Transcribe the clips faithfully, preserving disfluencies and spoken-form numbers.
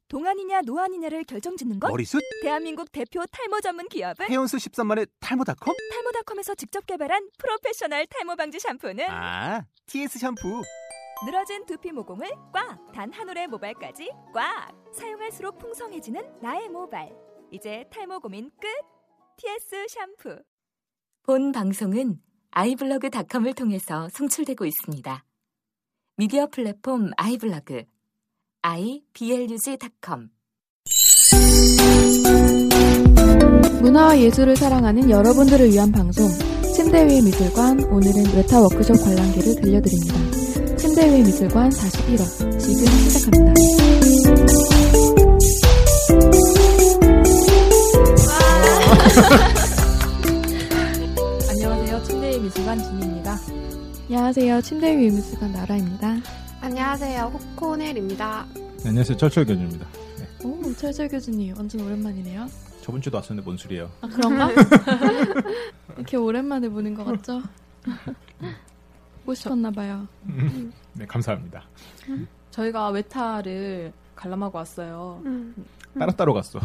동안이냐 노안이냐를 결정짓는 것? 머리숱? 대한민국 대표 탈모 전문 기업은? 해온수 십삼만의 탈모닷컴? 탈모닷컴에서 직접 개발한 프로페셔널 탈모 방지 샴푸는? 아, 티에스 샴푸! 늘어진 두피 모공을 꽉! 단 한 올의 모발까지 꽉! 사용할수록 풍성해지는 나의 모발. 이제 탈모 고민 끝! 티에스 샴푸. 본 방송은 아이블로그닷컴을 통해서 송출되고 있습니다. 미디어 플랫폼 아이블로그 아이블로그.com. 문화와 예술을 사랑하는 여러분들을 위한 방송 침대 위의 미술관. 오늘은 외타 워크숍 관람기를 들려드립니다. 침대 위의 미술관 사십일 화 지금 시작합니다. 안녕하세요. 침대 위의 미술관 진입니다. 안녕하세요. 침대 위의 미술관 나라입니다. 안녕하세요. 호코넬입니다. 네, 안녕하세요. 철철 교주입니다. 네. 오, 철철 교수님 완전 오랜만이네요. 저번 주도 왔었는데 뭔 소리예요? 아, 그런가? 이렇게 오랜만에 보는 것 같죠? 보고 싶었나봐요. 네, 감사합니다. 저희가 외타를 관람하고 왔어요. 음. 따로따로 갔어.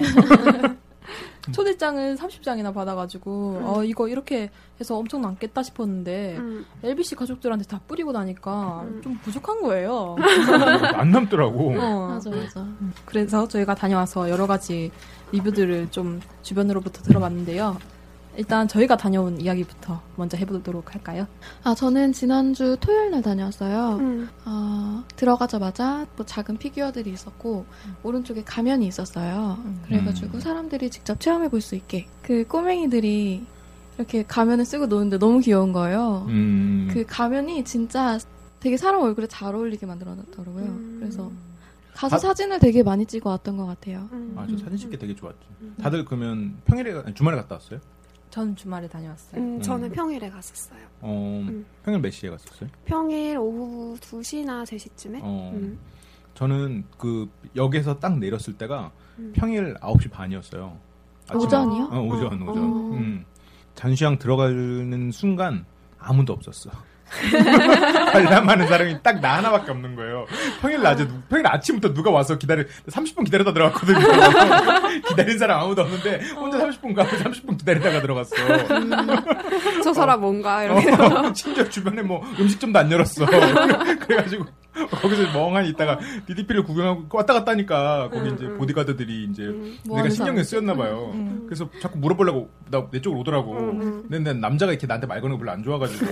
초대장을 삼십 장이나 받아가지고 음. 어, 이거 이렇게 해서 엄청 남겠다 싶었는데 음. 엘비씨 가족들한테 다 뿌리고 나니까 음. 좀 부족한 거예요. 안 남더라고. 어. 맞아 맞아. 그래서 저희가 다녀와서 여러 가지 리뷰들을 좀 주변으로부터 들어봤는데요. 일단 저희가 다녀온 이야기부터 먼저 해보도록 할까요? 아, 저는 지난주 토요일 날 다녀왔어요. 음. 어, 들어가자마자 뭐 작은 피규어들이 있었고 음. 오른쪽에 가면이 있었어요. 음. 그래가지고 사람들이 직접 체험해볼 수 있게 그 꼬맹이들이 이렇게 가면을 쓰고 노는데 너무 귀여운 거예요. 음. 그 가면이 진짜 되게 사람 얼굴에 잘 어울리게 만들어놨더라고요. 음. 그래서 가서 아, 사진을 되게 많이 찍어 왔던 것 같아요. 음. 아, 저 사진 찍기 되게 좋았죠. 다들 그러면 평일에, 아니, 주말에 갔다 왔어요? 전 주말에 다녀왔어요. 음, 저는 음. 평일에 갔었어요. 어, 음. 평일 몇 시에 갔었어요? 평일 오후 두 시나 세 시쯤에. 어, 음. 저는 그 역에서 딱 내렸을 때가 음. 평일 아홉 시 반이었어요. 오전이요? 어, 오전, 어. 오전. 어. 음. 잔수양 들어가는 순간 아무도 없었어. 관람하는 사람이 딱 나 하나밖에 없는 거예요. 평일 낮에, 평일 아침부터 누가 와서 기다려, 삼십 분 기다리다 들어갔거든요. 기다린 사람 아무도 없는데, 혼자 삼십 분 가고 삼십 분 기다리다가 들어갔어. 음, 저 사람 어. 뭔가, 이렇게. 어, 심지어 주변에 뭐 음식점도 안 열었어. 그래가지고, 거기서 멍하니 있다가 디디피를 구경하고 왔다 갔다 하니까, 거기 음, 이제 음. 보디가드들이 이제, 음. 내가 신경이 쓰였나봐요. 음. 그래서 자꾸 물어보려고, 나, 내 쪽으로 오더라고. 음. 근데 남자가 이렇게 나한테 말 거는 거 별로 안 좋아가지고.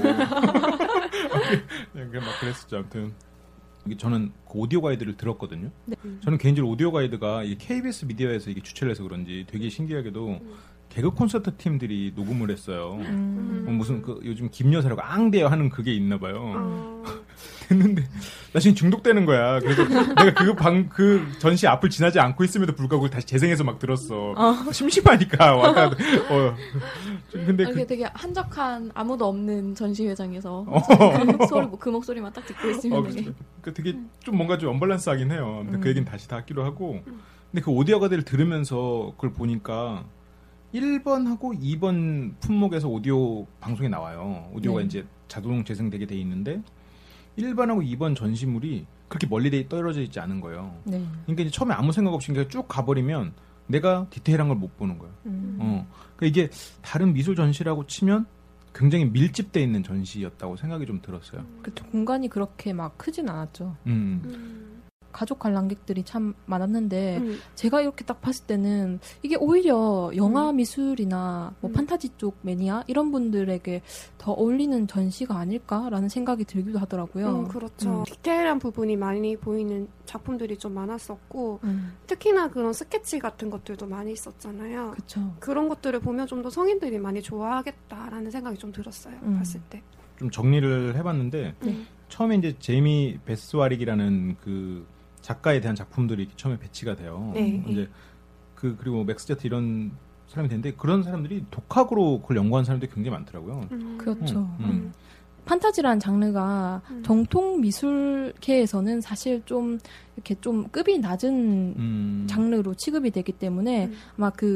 그냥 막 그랬었죠. 아무튼 저는 그 오디오 가이드를 들었거든요. 네. 저는 개인적으로 오디오 가이드가 이 케이비에스 미디어에서 이게 주최를 해서 그런지 되게 신기하게도 음. 개그 콘서트 팀들이 녹음을 했어요. 음. 뭐 무슨 그 요즘 김여사라고 앙대요 하는 그게 있나 봐요. 어. 됐는데 나 지금 중독되는 거야. 그래서 내가 그 방 그 전시 앞을 지나지 않고 있음에도 불구하고 다시 재생해서 막 들었어. 어. 심심하니까 왔다. 어. 근데 그 그, 되게 한적한 아무도 없는 전시회장에서 어. 그, 소리, 그 목소리만 딱 듣고 있으면 어, 되게 그 되게 좀 뭔가 좀 언밸런스하긴 해요. 음. 그 얘기는 다시 다 하기로 하고. 근데 그 오디오 가이드를 들으면서 그걸 보니까 일 번하고 이 번 품목에서 오디오 방송이 나와요. 오디오가 네. 이제 자동 재생되게 돼 있는데 일 번하고 이 번 전시물이 그렇게 멀리 떨어져 있지 않은 거예요. 네. 그러니까 이제 처음에 아무 생각 없이 그냥 쭉 가버리면 내가 디테일한 걸 못 보는 거예요. 음. 어. 그러니까 이게 다른 미술 전시라고 치면 굉장히 밀집돼 있는 전시였다고 생각이 좀 들었어요. 그쵸. 공간이 그렇게 막 크진 않았죠. 음. 음. 가족 관람객들이 참 많았는데 음. 제가 이렇게 딱 봤을 때는 이게 오히려 영화 음. 미술이나 뭐 음. 판타지 쪽 매니아 이런 분들에게 더 어울리는 전시가 아닐까라는 생각이 들기도 하더라고요. 음, 그렇죠. 음. 디테일한 부분이 많이 보이는 작품들이 좀 많았었고 음. 특히나 그런 스케치 같은 것들도 많이 있었잖아요. 그렇죠. 그런 것들을 보면 좀 더 성인들이 많이 좋아하겠다라는 생각이 좀 들었어요. 음. 봤을 때. 좀 정리를 해봤는데 네. 처음에 이제 제이미 베스와릭이라는 그 작가에 대한 작품들이 처음에 배치가 돼요. 네. 이제 그 그리고 맥스 제트 이런 사람이 되는데 그런 사람들이 독학으로 그걸 연구한 사람들이 굉장히 많더라고요. 음. 그렇죠. 음, 음. 음. 판타지라는 장르가 음. 정통 미술계에서는 사실 좀 이렇게 좀 급이 낮은 음. 장르로 취급이 되기 때문에 음. 아마 그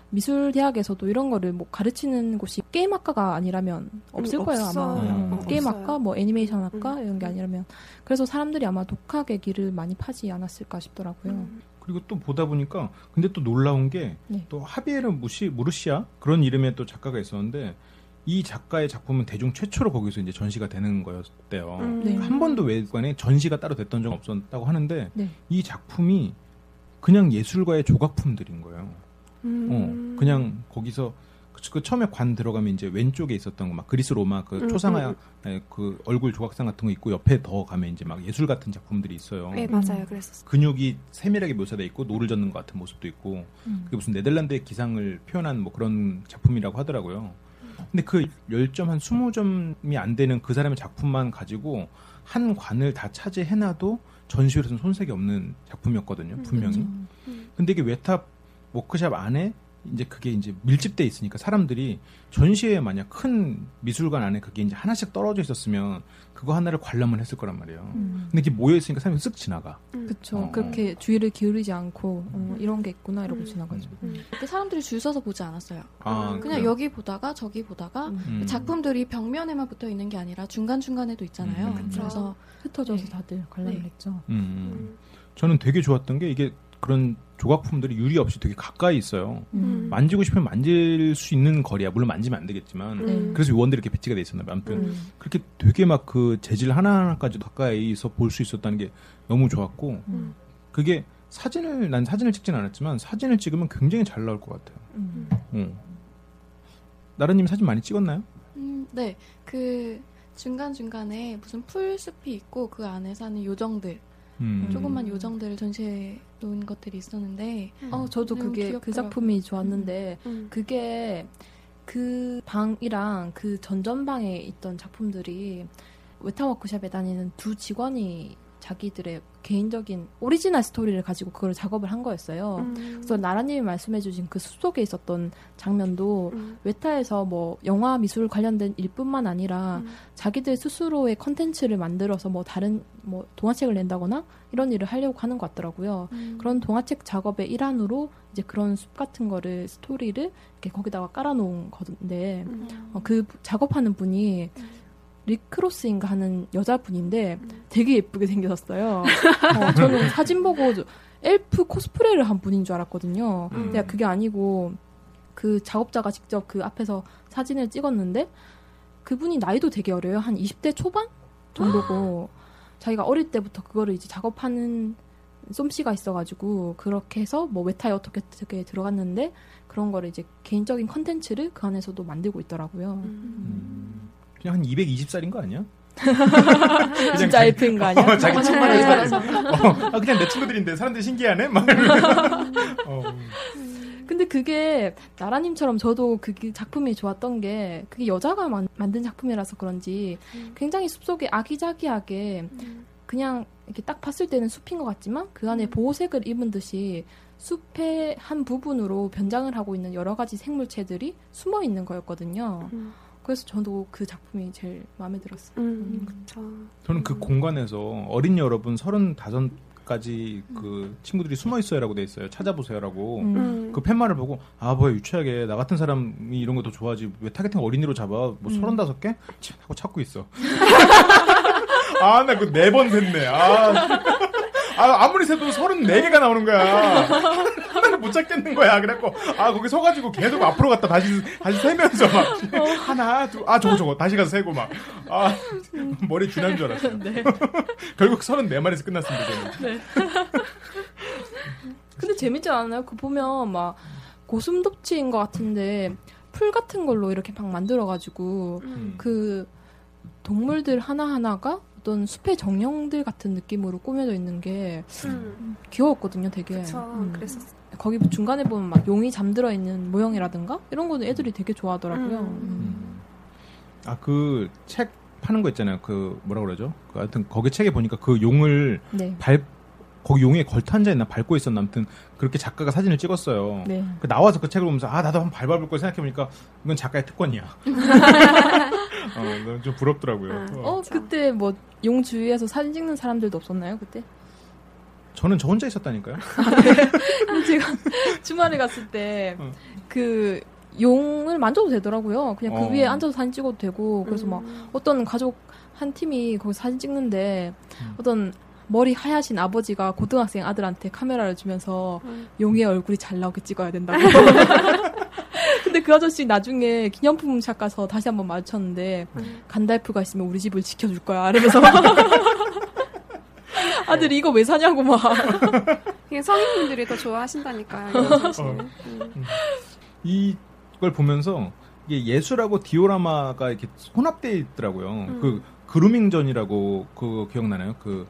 미술 대학에서도 이런 거를 뭐 가르치는 곳이 게임 학과가 아니라면 없을 음, 거예요 없어요. 아마. 음, 어, 게임 없어요. 학과, 뭐 애니메이션 학과 음, 이런 게 음. 아니라면 그래서 사람들이 아마 독학의 길을 많이 파지 않았을까 싶더라고요. 음. 그리고 또 보다 보니까 근데 또 놀라운 게 또 네. 하비에르 무시 무르시아 그런 이름의 또 작가가 있었는데 이 작가의 작품은 대중 최초로 거기서 이제 전시가 되는 거였대요. 음. 네. 한 번도 외관에 전시가 따로 됐던 적 없었다고 하는데 네. 이 작품이 그냥 예술가의 조각품들인 거예요. 음. 어, 그냥 거기서 그, 그 처음에 관 들어가면 이제 왼쪽에 있었던 거 막 그리스 로마 그 음, 초상화 음, 네, 그 얼굴 조각상 같은 거 있고 옆에 더 가면 이제 막 예술 같은 작품들이 있어요. 네, 맞아요. 그랬었어요. 근육이 세밀하게 묘사돼 있고 노를 젓는 것 같은 모습도 있고 음. 그게 무슨 네덜란드의 기상을 표현한 뭐 그런 작품이라고 하더라고요. 근데 그 십 점 한 이십 점이 안 되는 그 사람의 작품만 가지고 한 관을 다 차지해놔도 전시회에서는 손색이 없는 작품이었거든요. 음, 분명히. 그렇죠. 음. 근데 이게 웨탑 워크샵 안에 이제 그게 이제 밀집돼 있으니까 사람들이 전시회에 만약 큰 미술관 안에 그게 이제 하나씩 떨어져 있었으면 그거 하나를 관람을 했을 거란 말이에요. 음. 근데 이게 모여 있으니까 사람이 쓱 지나가. 그쵸. 어. 그렇게 주의를 기울이지 않고 어, 이런 게 있구나 이러고 음. 지나가죠. 음. 그때 사람들이 줄 서서 보지 않았어요. 아, 음. 그냥 그래요? 여기 보다가 저기 보다가 음. 음. 작품들이 벽면에만 붙어 있는 게 아니라 중간중간에도 있잖아요. 음, 그쵸. 그래서 흩어져서 네. 다들 관람을 네. 했죠. 음, 음. 저는 되게 좋았던 게 이게 그런 조각품들이 유리 없이 되게 가까이 있어요. 음. 만지고 싶으면 만질 수 있는 거리야. 물론 만지면 안 되겠지만. 네. 그래서 원들이 이렇게 배치가 돼 있었나 봐요. 아무튼 음. 그렇게 되게 막 그 재질 하나하나까지 가까이서 볼 수 있었다는 게 너무 좋았고 음. 그게 사진을 난 사진을 찍진 않았지만 사진을 찍으면 굉장히 잘 나올 것 같아요. 음. 어. 나라님 사진 많이 찍었나요? 음, 네, 그 중간중간에 무슨 풀숲이 있고 그 안에 사는 요정들, 음. 조그만 요정들을 전시해 놓은 것들이 있었는데 음. 어, 저도 너무 그게 그 귀엽더라고요. 작품이 좋았는데 음. 그게 그 방이랑 그 전전방에 있던 작품들이 웨타워크샵에 다니는 두 직원이 자기들의 개인적인 오리지널 스토리를 가지고 그걸 작업을 한 거였어요. 음. 그래서 나라님이 말씀해주신 그 숲속에 있었던 장면도 음. 웨타에서 뭐 영화 미술 관련된 일뿐만 아니라 음. 자기들 스스로의 컨텐츠를 만들어서 뭐 다른 뭐 동화책을 낸다거나 이런 일을 하려고 하는 것 같더라고요. 음. 그런 동화책 작업의 일환으로 이제 그런 숲 같은 거를 스토리를 이렇게 거기다가 깔아놓은 건데 음. 어, 그 작업하는 분이 리크로스인가 하는 여자분인데 되게 예쁘게 생겼어요. 어, 저는 사진 보고 엘프 코스프레를 한 분인 줄 알았거든요. 음. 근데 그게 아니고 그 작업자가 직접 그 앞에서 사진을 찍었는데 그분이 나이도 되게 어려요. 한 이십 대 초반 정도고 자기가 어릴 때부터 그거를 이제 작업하는 솜씨가 있어가지고 그렇게 해서 뭐 웨타에 어떻게 어떻게 들어갔는데 그런 거를 이제 개인적인 컨텐츠를 그 안에서도 만들고 있더라고요. 음. 그냥 한 이백이십 살인 거 아니야? 진짜 엘프인 거 아니야? 어, 자기 네. 친구들 어, 아, 그냥 내 친구들인데 사람들이 신기하네? 막 이러면서. 어. 근데 그게 나라님처럼 저도 그 작품이 좋았던 게 그게 여자가 만, 만든 작품이라서 그런지 굉장히 숲속에 아기자기하게 그냥 이렇게 딱 봤을 때는 숲인 것 같지만 그 안에 보호색을 입은 듯이 숲의 한 부분으로 변장을 하고 있는 여러 가지 생물체들이 숨어 있는 거였거든요. 음. 그래서 저도 그 작품이 제일 마음에 들었어요. 음. 그쵸. 저는 그 공간에서 어린 여러분 서른다섯 가지 그 친구들이 숨어 있어요라고 돼 있어요. 찾아보세요라고. 음. 음. 그 팻말을 보고 아 뭐야 유치하게 나 같은 사람이 이런 거 더 좋아하지 왜 타겟팅 어린이로 잡아 뭐 음. 서른다섯 개 하고 찾고 있어. 아 나 그 네 번 샜네. 아, 아 아무리 세도 서른네 개가 나오는 거야. 하나를 못 찾겠는 거야. 그래갖고 아 거기 서가지고 계속 앞으로 갔다 다시 다시 세면서 막 하나 둘아 저거 저거 다시 가서 세고 막 아 머리 쥐난 줄 알았어요. 네. 결국 서른네 마리에서 끝났습니다. 저는. 네. 근데 재밌지 않아요? 그 보면 막 고슴도치인 것 같은데 풀 같은 걸로 이렇게 막 만들어가지고 음. 그 동물들 하나하나가 어떤 숲의 정령들 같은 느낌으로 꾸며져 있는 게 음. 귀여웠거든요, 되게. 그쵸. 음. 그랬었어. 거기 중간에 보면 막 용이 잠들어 있는 모형이라든가 이런 거는 애들이 되게 좋아하더라고요. 음. 음. 아 그 책 파는 거 있잖아요. 그 뭐라 그러죠? 그 하여튼 거기 책에 보니까 그 용을 네. 발 거기 용에 걸터 앉아 있나 밟고 있었나 아무튼 그렇게 작가가 사진을 찍었어요. 네. 그 나와서 그 책을 보면서 아 나도 한번 밟아볼 걸 생각해 보니까 이건 작가의 특권이야. 어, 너무 좀 부럽더라고요. 음. 어, 그쵸. 그때 뭐 용 주위에서 사진 찍는 사람들도 없었나요, 그때? 저는 저 혼자 있었다니까요. 근데 제가 주말에 갔을 때 그 용을 만져도 되더라고요. 그냥 그 어. 위에 앉아서 사진 찍어도 되고 그래서 음. 막 어떤 가족 한 팀이 거기 사진 찍는데 음. 어떤 머리 하얗신 아버지가 고등학생 아들한테 카메라를 주면서 음. 용의 얼굴이 잘 나오게 찍어야 된다고. 근데 그 아저씨 나중에 기념품샵 가서 다시 한번 마주쳤는데 음. 간달프가 있으면 우리 집을 지켜줄 거야. 이러면서 아들이 이거 왜 사냐고 막. 이게 성인분들이 더 좋아하신다니까요. 이런 사진을. 어. 음. 이걸 보면서 이게 예술하고 디오라마가 이렇게 혼합되어 있더라고요. 음. 그 그루밍전이라고 그거 기억나나요? 그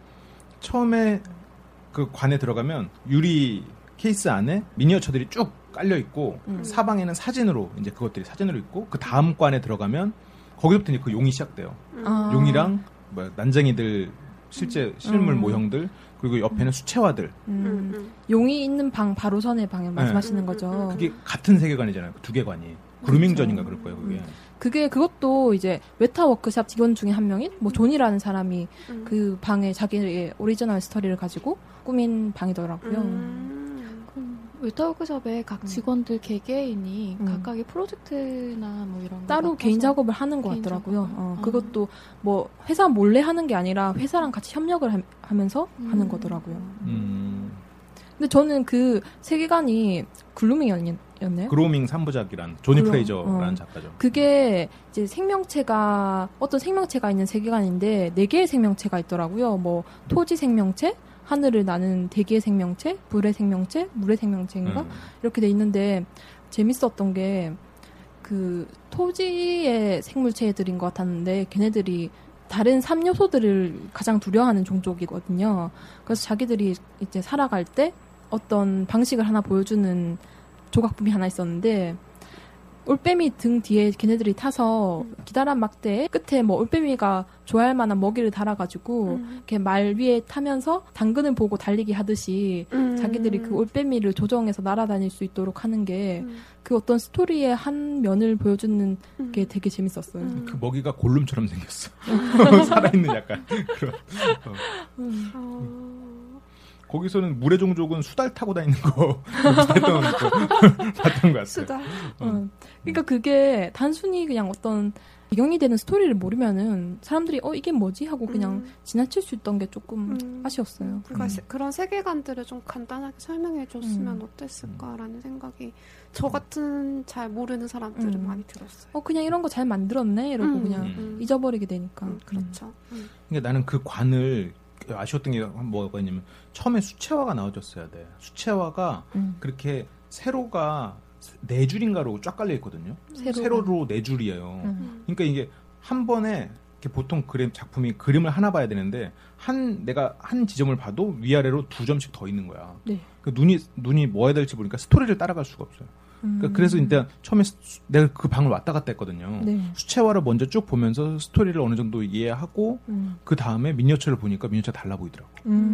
처음에 그 관에 들어가면 유리 케이스 안에 미니어처들이 쭉 깔려 있고 음. 사방에는 사진으로 이제 그것들이 사진으로 있고 그 다음 관에 들어가면 거기서부터 이제 그 용이 시작돼요. 음. 아. 용이랑 뭐 난쟁이들 실제 실물 음. 모형들 그리고 옆에는 수채화들 음, 음, 음. 용이 있는 방 바로 선의 방을 말씀하시는 음, 거죠. 음, 음. 그게 같은 세계관이잖아요. 그 두 개관이 그루밍전인가 그럴 거예요. 그게. 그게 그것도 이제 웨타 워크샵 직원 중에 한 명인 뭐 존이라는 사람이 음. 그 방에 자기의 오리지널 스토리를 가지고 꾸민 방이더라고요. 음. 웨터워크숍에 각 직원들 개개인이 음. 각각의 프로젝트나 뭐 이런 거 따로 맡아서 개인 작업을 하는 것 개인 같더라고요. 작업을? 어, 어. 그것도 뭐 회사 몰래 하는 게 아니라 회사랑 같이 협력을 하, 하면서 하는 음. 거더라고요. 음. 근데 저는 그 세계관이 글루밍이었네요. 그로밍 삼부작이란 조니 그럼, 프레이저라는 어. 작가죠. 그게 이제 생명체가 어떤 생명체가 있는 세계관인데 네 개의 생명체가 있더라고요. 뭐 토지 생명체, 하늘을 나는 대기의 생명체, 불의 생명체, 물의 생명체인가 음. 이렇게 돼 있는데 재밌었던 게 그 토지의 생물체들인 것 같았는데 걔네들이 다른 삼 요소들을 가장 두려워하는 종족이거든요. 그래서 자기들이 이제 살아갈 때 어떤 방식을 하나 보여주는 조각품이 하나 있었는데 올빼미 등 뒤에 걔네들이 타서 기다란 막대에 끝에 뭐 올빼미가 좋아할 만한 먹이를 달아가지고 음. 이렇게 말 위에 타면서 당근을 보고 달리기 하듯이 음. 자기들이 그 올빼미를 조정해서 날아다닐 수 있도록 하는 게 그 음. 어떤 스토리의 한 면을 보여주는 음. 게 되게 재밌었어요. 음. 그 먹이가 골룸처럼 생겼어. 살아있는 약간 그런. 어. 음. 어. 거기서는 물의 종족은 수달 타고 다니는 거 봤던 봤던 것 같아요. 수다. 어. 어. 그러니까 그게 단순히 그냥 어떤 배경이 되는 스토리를 모르면은 사람들이 어 이게 뭐지 하고 그냥 음. 지나칠 수 있던 게 조금 음. 아쉬웠어요. 그러니까 음. 세- 그런 세계관들을 좀 간단하게 설명해 줬으면 음. 어땠을까라는 생각이 저 같은 잘 모르는 사람들은 음. 많이 들었어요. 어 그냥 이런 거 잘 만들었네 이러고 음. 그냥 음. 잊어버리게 되니까. 음, 그렇죠. 음. 그러니까 나는 그 관을 아쉬웠던 게 뭐가 있냐면 처음에 수채화가 나와줬어야 돼. 수채화가 음. 그렇게 세로가 네 줄인가로 쫙 깔려 있거든요. 세로가. 세로로 네 줄이에요. 음. 그러니까 이게 한 번에 이렇게 보통 그림 작품이 그림을 하나 봐야 되는데 한 내가 한 지점을 봐도 위아래로 두 점씩 더 있는 거야. 네. 그 눈이 눈이 뭐 해야 될지 모르니까 스토리를 따라갈 수가 없어요. 그러니까 음. 그래서 일단 처음에 수- 내가 그 방을 왔다 갔다 했거든요. 네. 수채화를 먼저 쭉 보면서 스토리를 어느 정도 이해하고 음. 그 다음에 미니어처를 보니까 미니어처 달라 보이더라고.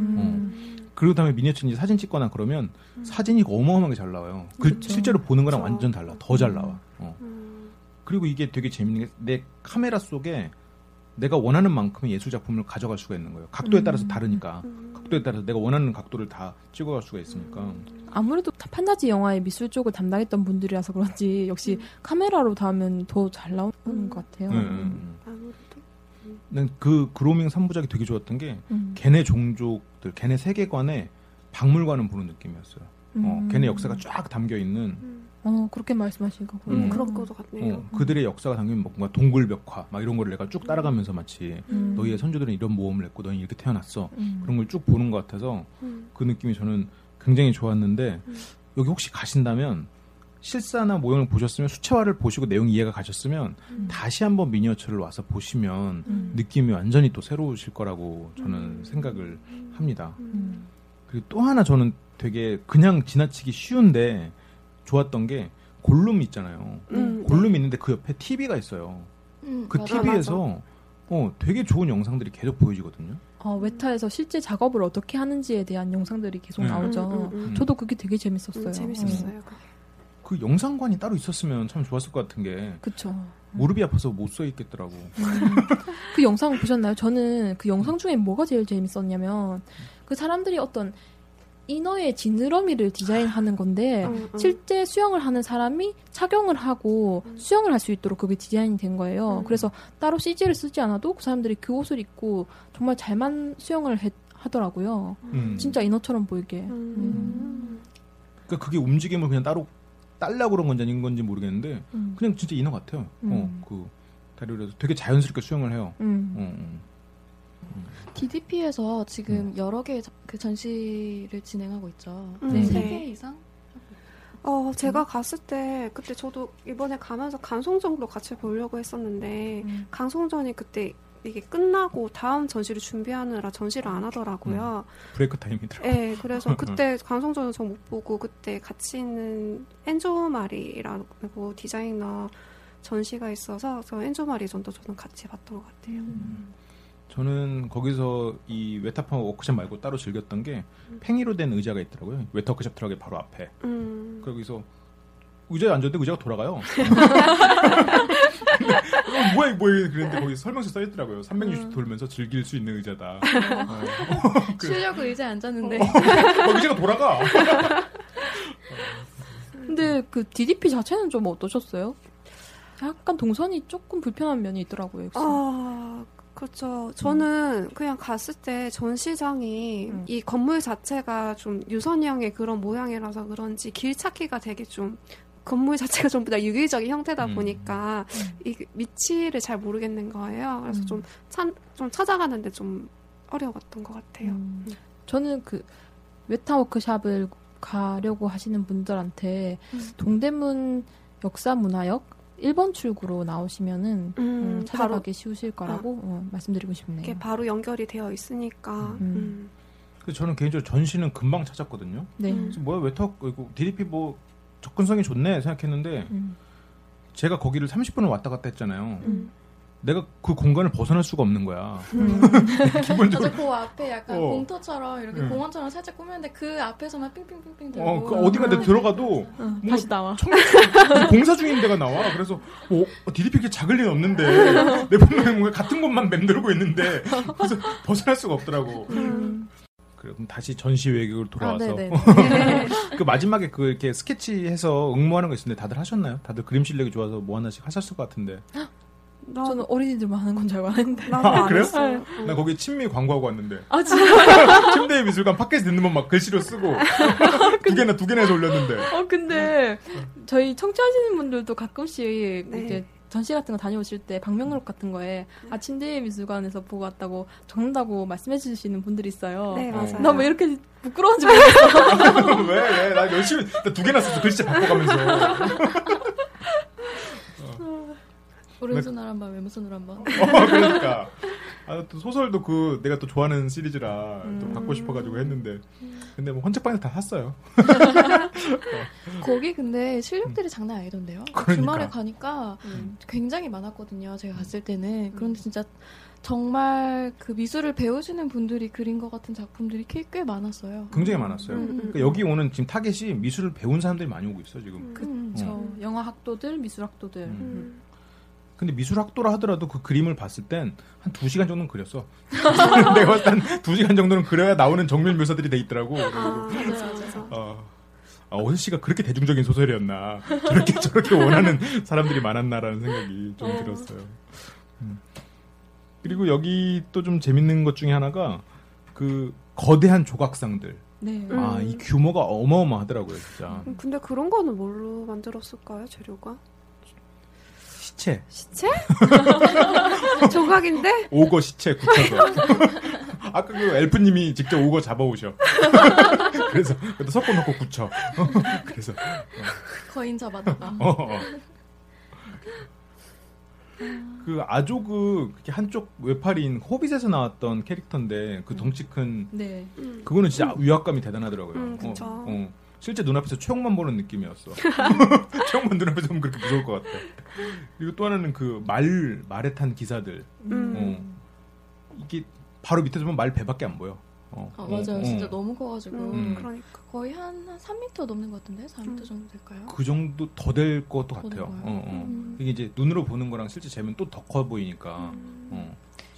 음. 그리고 다음에 미니어처 이제 사진 찍거나 그러면 음. 사진이 어마어마하게 잘 나와요. 그 그쵸. 실제로 보는 거랑 그쵸. 완전 달라. 더 잘 나와. 어. 음. 그리고 이게 되게 재밌는 게 내 카메라 속에 내가 원하는 만큼의 예술 작품을 가져갈 수가 있는 거예요. 각도에 음. 따라서 다르니까. 음. 각도에 따라서 내가 원하는 각도를 다 찍어갈 수가 있으니까. 아무래도 판타지 영화의 미술 쪽을 담당했던 분들이라서 그런지 역시 음. 카메라로 담으면 더 잘 나오는 음. 것 같아요. 음, 음, 아무래도. 음. 난 그 그로밍 삼 부작이 되게 좋았던 게 음. 걔네 종족들, 걔네 세계관에 박물관을 보는 느낌이었어요. 어, 음. 걔네 역사가 쫙 담겨 있는 음. 어 그렇게 말씀하시니까 음, 음. 그런 것도 같네요. 어, 그들의 역사가 담긴 뭔가 동굴벽화 막 이런 거를 내가 쭉 따라가면서 마치 음. 너희의 선조들은 이런 모험을 했고 너희 이렇게 태어났어 음. 그런 걸 쭉 보는 것 같아서 음. 그 느낌이 저는 굉장히 좋았는데 음. 여기 혹시 가신다면 실사나 모형을 보셨으면 수채화를 보시고 내용 이해가 가셨으면 음. 다시 한번 미니어처를 와서 보시면 음. 느낌이 완전히 또 새로우실 거라고 저는 음. 생각을 합니다. 음. 그리고 또 하나 저는 되게 그냥 지나치기 쉬운데 좋았던 게 골룸 있잖아요. 음. 골룸이 있는데 그 옆에 티비가 있어요. 음, 그 맞아, 티비에서 어, 되게 좋은 영상들이 계속 보여지거든요. 어, 웨타에서 실제 작업을 어떻게 하는지에 대한 영상들이 계속 네. 나오죠. 음, 음, 음. 저도 그게 되게 재밌었어요. 음, 재밌었어요. 그게. 그 영상관이 따로 있었으면 참 좋았을 것 같은 게 그쵸. 무릎이 아파서 못 서 있겠더라고. 그 영상 보셨나요? 저는 그 영상 중에 뭐가 제일 재밌었냐면 그 사람들이 어떤 이너의 지느러미를 디자인하는 건데 음, 음. 실제 수영을 하는 사람이 착용을 하고 음. 수영을 할 수 있도록 그게 디자인이 된 거예요. 음. 그래서 따로 씨지를 쓰지 않아도 그 사람들이 그 옷을 입고 정말 잘만 수영을 해, 하더라고요. 음. 진짜 이너처럼 보이게. 음. 음. 그러니까 그게 움직임을 그냥 따로 딸라고 그런 건지 아닌 건지 모르겠는데 음. 그냥 진짜 인어 같아요. 음. 어, 그 다리로 되게 자연스럽게 수영을 해요. 음. 어, 어. 디디피에서 지금 음. 여러 개의 자- 그 전시를 진행하고 있죠. 음, 네. 세 네. 개 이상? 어, 제가 갔을 때 그때 저도 이번에 가면서 강송정도 같이 보려고 했었는데 음. 강송전이 그때 이게 끝나고 다음 전시를 준비하느라 전시를 안 하더라고요. 브레이크 타임이더라고요. 네, 그래서 그때 강성전은 저 못 보고 그때 같이 있는 엔조 마리라고 디자이너 전시가 있어서 저 엔조 마리 전도 저는 같이 봤던 것 같아요. 음. 저는 거기서 이 웨타파 워크숍 말고 따로 즐겼던 게 팽이로 된 의자가 있더라고요. 웨터크숍 트럭의 바로 앞에. 음. 거기서 의자에 앉았는데 의자가 돌아가요. 근데, 어, 뭐야 이거 뭐야 그랬는데 거기 설명서 써있더라고요. 삼백육십 도 돌면서 즐길 수 있는 의자다. 어. 그, 쉬려고 의자에 앉았는데 어, 의자가 돌아가. 근데 그 디디피 자체는 좀 어떠셨어요? 약간 동선이 조금 불편한 면이 있더라고요. 역시. 아, 그렇죠. 저는 그냥 갔을 때 전시장이 음. 이 건물 자체가 좀 유선형의 그런 모양이라서 그런지 길 찾기가 되게 좀 건물 자체가 전부 다 유기적인 형태다 음. 보니까 음. 이 위치를 잘 모르겠는 거예요. 그래서 음. 좀, 참, 좀 찾아가는데 좀 어려웠던 것 같아요. 음. 저는 그 웨타 워크샵을 가려고 하시는 분들한테 음. 동대문 역사문화역 일 번 출구로 나오시면은 음, 음, 바로 찾아가기 쉬우실 거라고 어, 말씀드리고 싶네요. 이렇게 바로 연결이 되어 있으니까. 음. 음. 그래서 저는 개인적으로 전시는 금방 찾았거든요. 네. 음. 그래서 뭐야 웨터 이거 디디피 뭐 접근성이 좋네 생각했는데 음. 제가 거기를 삼십 분을 왔다 갔다 했잖아요. 음. 내가 그 공간을 벗어날 수가 없는 거야. 음. 기본적으로. 맞아, 그 앞에 약간 어. 공터처럼 이렇게 응. 공원처럼 살짝 꾸몄는데 그 앞에서만 삥삥삥삥 들고 어, 그 어디가 내 들어가도 어, 뭐 다시 나와. 청, 공사 중인 데가 나와. 그래서 어, 디디피 이렇게 작을 리는 없는데 내 분명히 뭔가 같은 곳만 맴돌고 있는데 그래서 벗어날 수가 없더라고. 음. 그래, 그럼 다시 전시 외국으로 돌아와서 아, 네네. 그 마지막에 그 이렇게 스케치해서 응모하는 거 있었는데 다들 하셨나요? 다들 그림 실력이 좋아서 뭐 하나씩 하셨을 것 같은데. 나, 저는 어린이들만 하는 건 줄 알고 하는데. 나도 아, 안 그래요? 했어요. 나 거기 친미 광고하고 왔는데. 아 진짜? 침대의 미술관 팟캐스트 듣는 번 막 글씨로 쓰고 두 개나 두 개나 해서 올렸는데. 어 근데 저희 청취하시는 분들도 가끔씩 네. 이제 전시 같은 거 다녀오실 때 방명록 같은 거에 아 침대의 미술관에서 보고 왔다고 적는다고 말씀해 주시는 분들이 있어요. 네, 맞아요. 나 왜 이렇게 부끄러운지 모르겠어. 왜, 왜? 나 열심히 나 두 개나 썼어. 글씨 바꿔가면서. 오른손으로 한 번, 왼손으로 한 번. 어, 그러니까. 아, 또 소설도 그 내가 또 좋아하는 시리즈라 또 음. 갖고 싶어가지고 했는데. 근데 뭐 헌책방에서 다 샀어요. 거기 근데 실력들이 장난 아니던데요. 그러니까. 주말에 가니까 음. 굉장히 많았거든요. 제가 갔을 때는. 그런데 진짜 정말 그 미술을 배우시는 분들이 그린 것 같은 작품들이 꽤, 꽤 많았어요. 굉장히 많았어요. 음, 그러니까 여기 오는 지금 타겟이 미술을 배운 사람들이 많이 오고 있어 지금. 음. 저 영화 학도들, 미술 학도들. 음. 음. 근데 미술 학도라 하더라도 그 그림을 봤을 땐 한 두 시간 정도는 그렸어. 내가 봤을 땐두 시간 정도는 그려야 나오는 정밀 묘사들이 돼 있더라고. 아, 그래서 맞아, 맞아. 어, 아, 어슬 씨가 그렇게 대중적인 소설이었나. 저렇게 저렇게 원하는 사람들이 많았나라는 생각이 좀 들었어요. 음. 그리고 여기 또 좀 재밌는 것 중에 하나가 그 거대한 조각상들. 네. 음. 아, 이 규모가 어마어마하더라고요, 진짜. 음, 근데 그런 거는 뭘로 만들었을까요, 재료가? 시체. 시체? 조각인데? 오거 시체 굳혀서. 아까 그 엘프님이 직접 오거 잡아오셔. 그래서 그것도 섞어 놓고 굳혀. 그래서 거인 잡아다가. 어, 어. 그 아조그 한쪽 외팔인 호빗에서 나왔던 캐릭터인데 그 덩치 큰 네. 음. 그거는 진짜 위압감이 대단하더라고요. 음, 그쵸. 어, 어. 실제 눈앞에서 최홍만 보는 느낌이었어. 최홍만 눈앞에서 보면 그렇게 무서울 것 같아. 그리고 또 하나는 그 말, 말에 탄 기사들. 음. 어. 이게 바로 밑에서 보면 말 배밖에 안 보여. 어, 아, 어, 맞아요. 어. 진짜 너무 커가지고. 음, 음. 그러니까. 거의 한, 한 삼 미터 넘는 것 같은데? 사 미터 음. 정도 될까요? 그 정도 더 될 것도 더 같아요. 될까요? 어, 어. 음. 이게 이제 눈으로 보는 거랑 실제 재면 또 더 커 보이니까. 음. 어.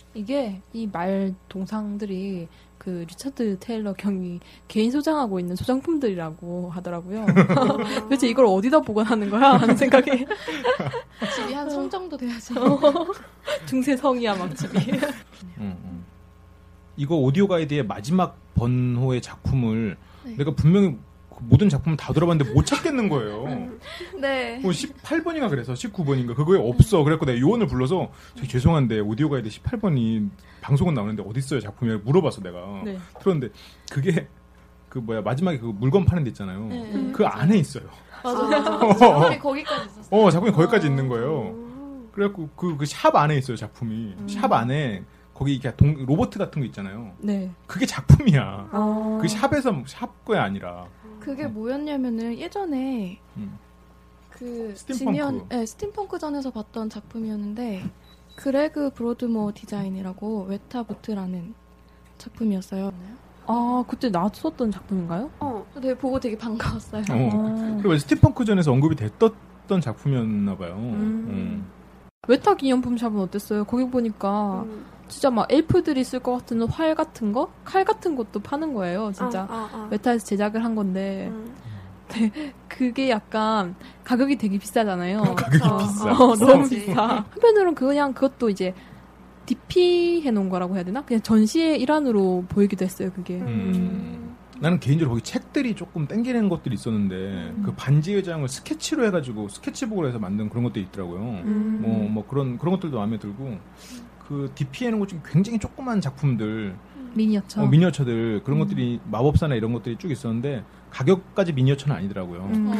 이게 이 말 동상들이 그 리처드 테일러 경이 개인 소장하고 있는 소장품들이라고 하더라고요. 도대체 이걸 어디다 보관하는 거야? 하는 생각이. 집이 한 성 정도 돼야지. 중세성이야 막 집이. 음, 음. 이거 오디오 가이드의 마지막 번호의 작품을 네. 내가 분명히 그 모든 작품을 다 들어봤는데 못 찾겠는 거예요. 네. 뭐 십팔 번인가 그래서 십구 번인가 그거에 없어. 그래갖고 내가 요원을 불러서 저기 죄송한데 오디오 가이드 십팔 번이 방송은 나오는데 어디 있어요 작품이? 물어봤어 내가. 네. 그런데 그게 그 뭐야 마지막에 그 물건 파는 데 있잖아요. 네. 그 안에 있어요. 맞아요. 작품이 거기까지 있었어요. 어 작품이 거기까지 있는 거예요. 그래갖고 그 그 샵 안에 있어요 작품이. 음. 샵 안에 거기 이렇게 동, 로봇 같은 거 있잖아요. 네. 그게 작품이야. 어. 그 샵에서 샵 거야 아니라. 그게 뭐였냐면은 예전에 음. 그 스팀펑크. 지니언, 네, 스팀펑크전에서 봤던 작품이었는데 그레그 브로드모 디자인이라고 웨타부트라는 작품이었어요. 아 그때 나왔었던 작품인가요? 어. 되게 보고 되게 반가웠어요. 어. 아. 그리고 스팀펑크전에서 언급이 됐던 작품이었나 봐요. 음. 웨타 기념품 샵은 어땠어요? 거기 보니까 음. 진짜 막 엘프들이 쓸 것 같은 활 같은 거? 칼 같은 것도 파는 거예요. 진짜 아, 아, 아. 웨타에서 제작을 한 건데 음. 그게 약간 가격이 되게 비싸잖아요. 가격이 어, 비싸. 어, 너무 비싸지. 비싸. 한편으로는 그냥 그것도 이제 디피 해놓은 거라고 해야 되나? 그냥 전시의 일환으로 보이기도 했어요. 그게. 음. 음. 나는 개인적으로 거기 책들이 조금 땡기는 것들이 있었는데 음. 그 반지 회장을 스케치로 해가지고 스케치북으로 해서 만든 그런 것들이 있더라고요. 음. 뭐, 뭐 그런 그런 것들도 마음에 들고 그 디피 해놓은 것 중에 굉장히 조그만 작품들, 미니어처. 어, 미니어처들 그런 음. 것들이 마법사나 이런 것들이 쭉 있었는데 가격까지 미니어처는 아니더라고요. 음.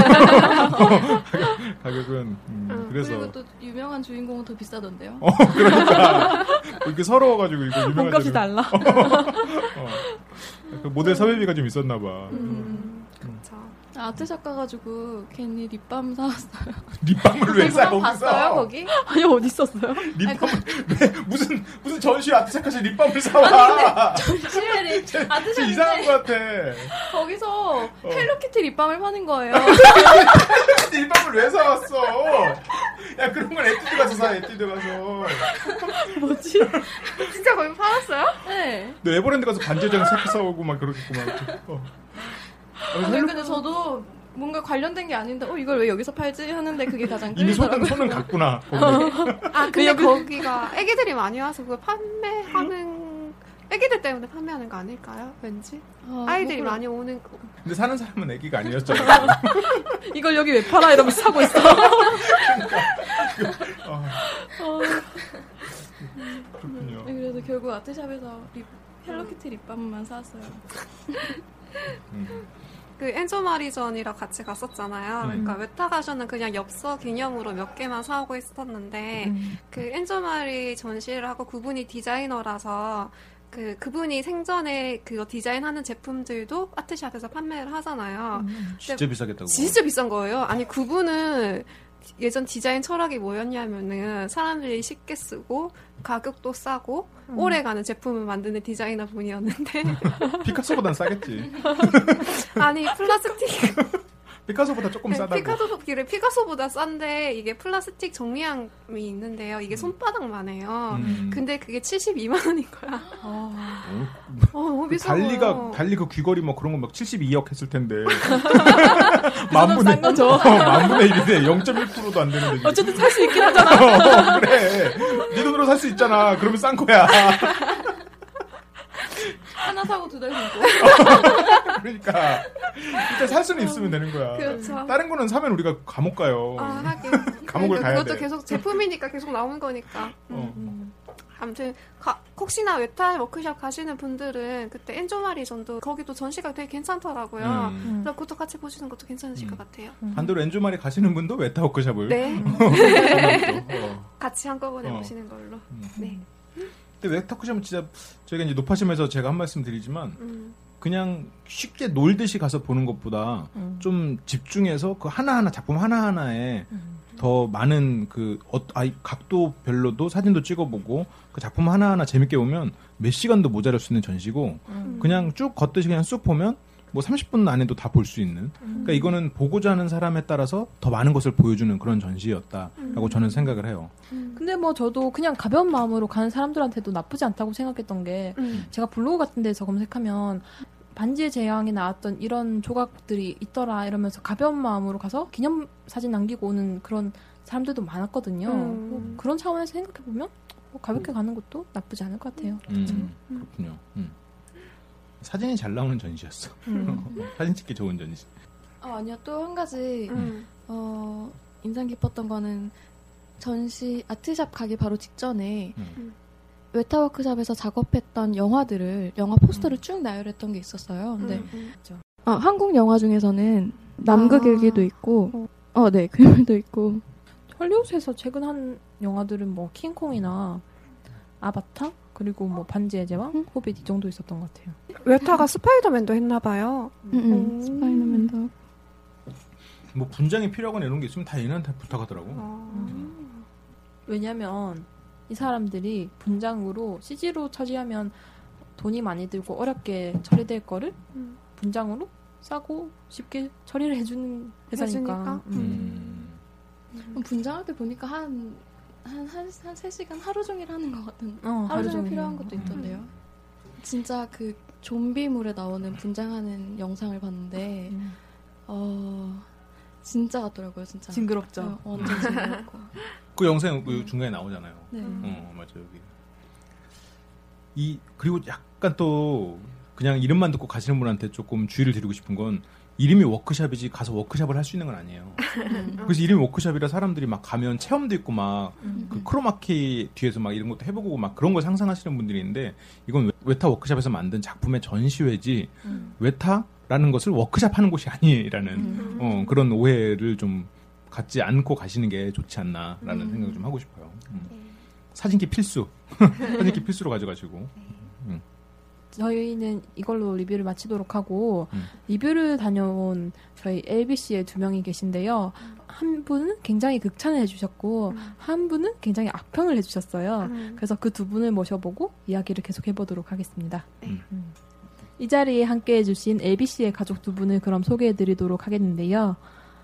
가격은 음, 음, 그래서 그리고 또 유명한 주인공은 더 비싸던데요. 어, 그러니까 이렇게 서러워가지고 이거 유명한 몸값이 데는- 달라. 어. 그 모델 섭외비가 좀 있었나 봐. 음. 그쵸. 아트샵 가가지고 괜히 립밤 사왔어요. 립밤을 왜 사? 립밤 거기서? 봤어요 거기? 아니 어디 있었어요? 립밤을 왜 무슨 무슨 전시 아트샵까지 립밤을 사와? 실내 진짜 아트샵인데 이상한 것 같아. 거기서 헬로키티 립밤을 파는 거예요. 립밤을 왜 사왔어? 야 그런 건 에뛰드 가서 사. 에뛰드 가서. 뭐지? 진짜 거기 팔았어요? 네. 너 에버랜드 가서 반지장 세트 사오고 막 그러겠구만. 어. 어, 아니, 근데 저도 뭔가 관련된 게 아닌데 어 이걸 왜 여기서 팔지 하는데 그게 가장 이미 손은 끌리더라고요. 손은 갔구나. 거기. 아, 근데 거기가 애기들이 많이 와서 그걸 판매하는, 애기들 때문에 판매하는 거 아닐까요? 왠지? 아, 아이들이 뭐 많이 오는 거. 근데 사는 사람은 애기가 아니었잖아. 이걸 여기 왜 팔아? 이러면서 사고 있어. 어. 그렇군요. 네, 그래서 결국 아트샵에서 립, 헬로키티 립밤만 사왔어요. 음. 그 엔조 마리전이라 같이 갔었잖아요. 음. 그러니까 웨타 가셔는 그냥 엽서 기념으로 몇 개만 사오고 있었는데 음. 그 엔조 마리 전시를 하고 그분이 디자이너라서 그 그분이 생전에 그거 디자인하는 제품들도 아트샵에서 판매를 하잖아요. 진짜 비싸겠다고. 진짜 비싼 거예요. 아니 그분은 예전 디자인 철학이 뭐였냐면은 사람들이 쉽게 쓰고 가격도 싸고 음. 오래가는 제품을 만드는 디자이너 분이었는데 피카소보단 싸겠지. 아니 플라스틱 피카소보다 조금 네, 싸다고. 피카소 그래 피카소보다 싼데 이게 플라스틱 정리함이 있는데요. 이게 손바닥만 해요. 음. 근데 그게 칠십이만 원인 거야. 어, 어, 너무 그 비싸. 달리가 달리 그 귀걸이 뭐 그런 거 막 칠십이억 했을 텐데. 싼 만분의 거죠. 어, 만분의 일인데 영 점 일 퍼센트도 안 되는데. 어쨌든 살 수 있긴 하잖아. 어, 그래. 네 돈으로 살 수 있잖아. 그러면 싼 거야. 하나 사고 두 달 신고. 그러니까 일단 살 수는 있으면 되는 거야. 그렇죠. 다른 거는 사면 우리가 감옥 가요. 아, 하긴. 감옥을 그러니까 가야 그것도 돼. 계속 제품이니까 계속 나오는 거니까. 어. 음. 아무튼 가- 혹시나 웨타 워크숍 가시는 분들은 그때 엔조 마리전도 거기도 전시가 되게 괜찮더라고요. 음. 그래서 그것도 같이 보시는 것도 괜찮으실 음. 것 같아요. 반대로 엔조마리 가시는 분도 웨타워크샵을. 네, 어. 같이 한꺼번에 어. 보시는 걸로. 음. 네. 근데 웨타워크샵은 진짜 저희가 이제 노파심에서 제가 한 말씀 드리지만 음. 그냥 쉽게 놀듯이 가서 보는 것보다 음. 좀 집중해서 그 하나하나 작품 하나하나에 음. 더 많은 그 어, 아이 각도별로도 사진도 찍어보고 그 작품 하나하나 재밌게 보면 몇 시간도 모자랄 수 있는 전시고 음. 그냥 쭉 걷듯이 그냥 쑥 보면 뭐 삼십 분 안에도 다 볼 수 있는. 그러니까 이거는 보고자 하는 사람에 따라서 더 많은 것을 보여주는 그런 전시였다라고 저는 생각을 해요. 근데 뭐 저도 그냥 가벼운 마음으로 가는 사람들한테도 나쁘지 않다고 생각했던 게 음. 제가 블로그 같은 데서 검색하면 반지의 제왕에 나왔던 이런 조각들이 있더라 이러면서 가벼운 마음으로 가서 기념사진 남기고 오는 그런 사람들도 많았거든요. 음. 뭐 그런 차원에서 생각해보면 뭐 가볍게 가는 것도 나쁘지 않을 것 같아요. 음, 그렇군요. 음. 사진이 잘 나오는 전시였어. 음. 사진 찍기 좋은 전시. 아, 아니요. 또 한 가지 음. 어, 인상 깊었던 거는 전시 아트샵 가기 바로 직전에 음. 웨타워크샵에서 작업했던 영화들을 영화 포스터를 쭉 나열했던 게 있었어요. 근데 음. 어, 한국 영화 중에서는 남극일기도 아. 있고 어, 네. 괴물도 있고 헐리우드에서 최근 한 영화들은 뭐 킹콩이나 아바타 그리고 뭐 반지의 제왕, 음. 호빗 이 정도 있었던 것 같아요. 웨타가 스파이더맨도 했나봐요. 음, 음. 오. 스파이더맨도 뭐 분장이 필요하거나 이런 게 있으면 다 얘네한테 부탁하더라고. 아. 왜냐면 이 사람들이 분장으로 씨지로 처리하면 돈이 많이 들고 어렵게 처리될 거를 음. 분장으로 싸고 쉽게 처리를 해주는 회사니까. 해주니까? 음. 음. 분장할 때 보니까 한 한 한 한 세 시간 하루 종일 하는 것 같은 어, 하루 종일 필요한 하는 것도 거. 있던데요. 진짜 그 좀비물에 나오는 분장하는 영상을 봤는데 음. 어 진짜 같더라고요, 진짜. 징그럽죠. 어, 완전 징그럽고. 그 영상 그 중간에 나오잖아요. 네. 어, 맞아요. 여기. 이 그리고 약간 또 그냥 이름만 듣고 가시는 분한테 조금 주의를 드리고 싶은 건 이름이 워크샵이지 가서 워크샵을 할 수 있는 건 아니에요. 음. 그래서 이름이 워크샵이라 사람들이 막 가면 체험도 있고 막 음. 그 크로마키 뒤에서 막 이런 것도 해보고 막 그런 걸 상상하시는 분들이 있는데 이건 웨타 워크샵에서 만든 작품의 전시회지 음. 웨타라는 것을 워크샵 하는 곳이 아니라는 음. 어, 그런 오해를 좀 갖지 않고 가시는 게 좋지 않나라는 음. 생각을 좀 하고 싶어요. 음. 네. 사진기 필수. 사진기 필수로 가져가시고. 음. 저희는 이걸로 리뷰를 마치도록 하고 음. 리뷰를 다녀온 저희 엘비씨의 두 명이 계신데요. 한 분은 굉장히 극찬을 해주셨고 음. 한 분은 굉장히 악평을 해주셨어요. 음. 그래서 그 두 분을 모셔보고 이야기를 계속 해보도록 하겠습니다. 네. 음. 이 자리에 함께 해주신 엘비씨의 가족 두 분을 그럼 소개해드리도록 하겠는데요.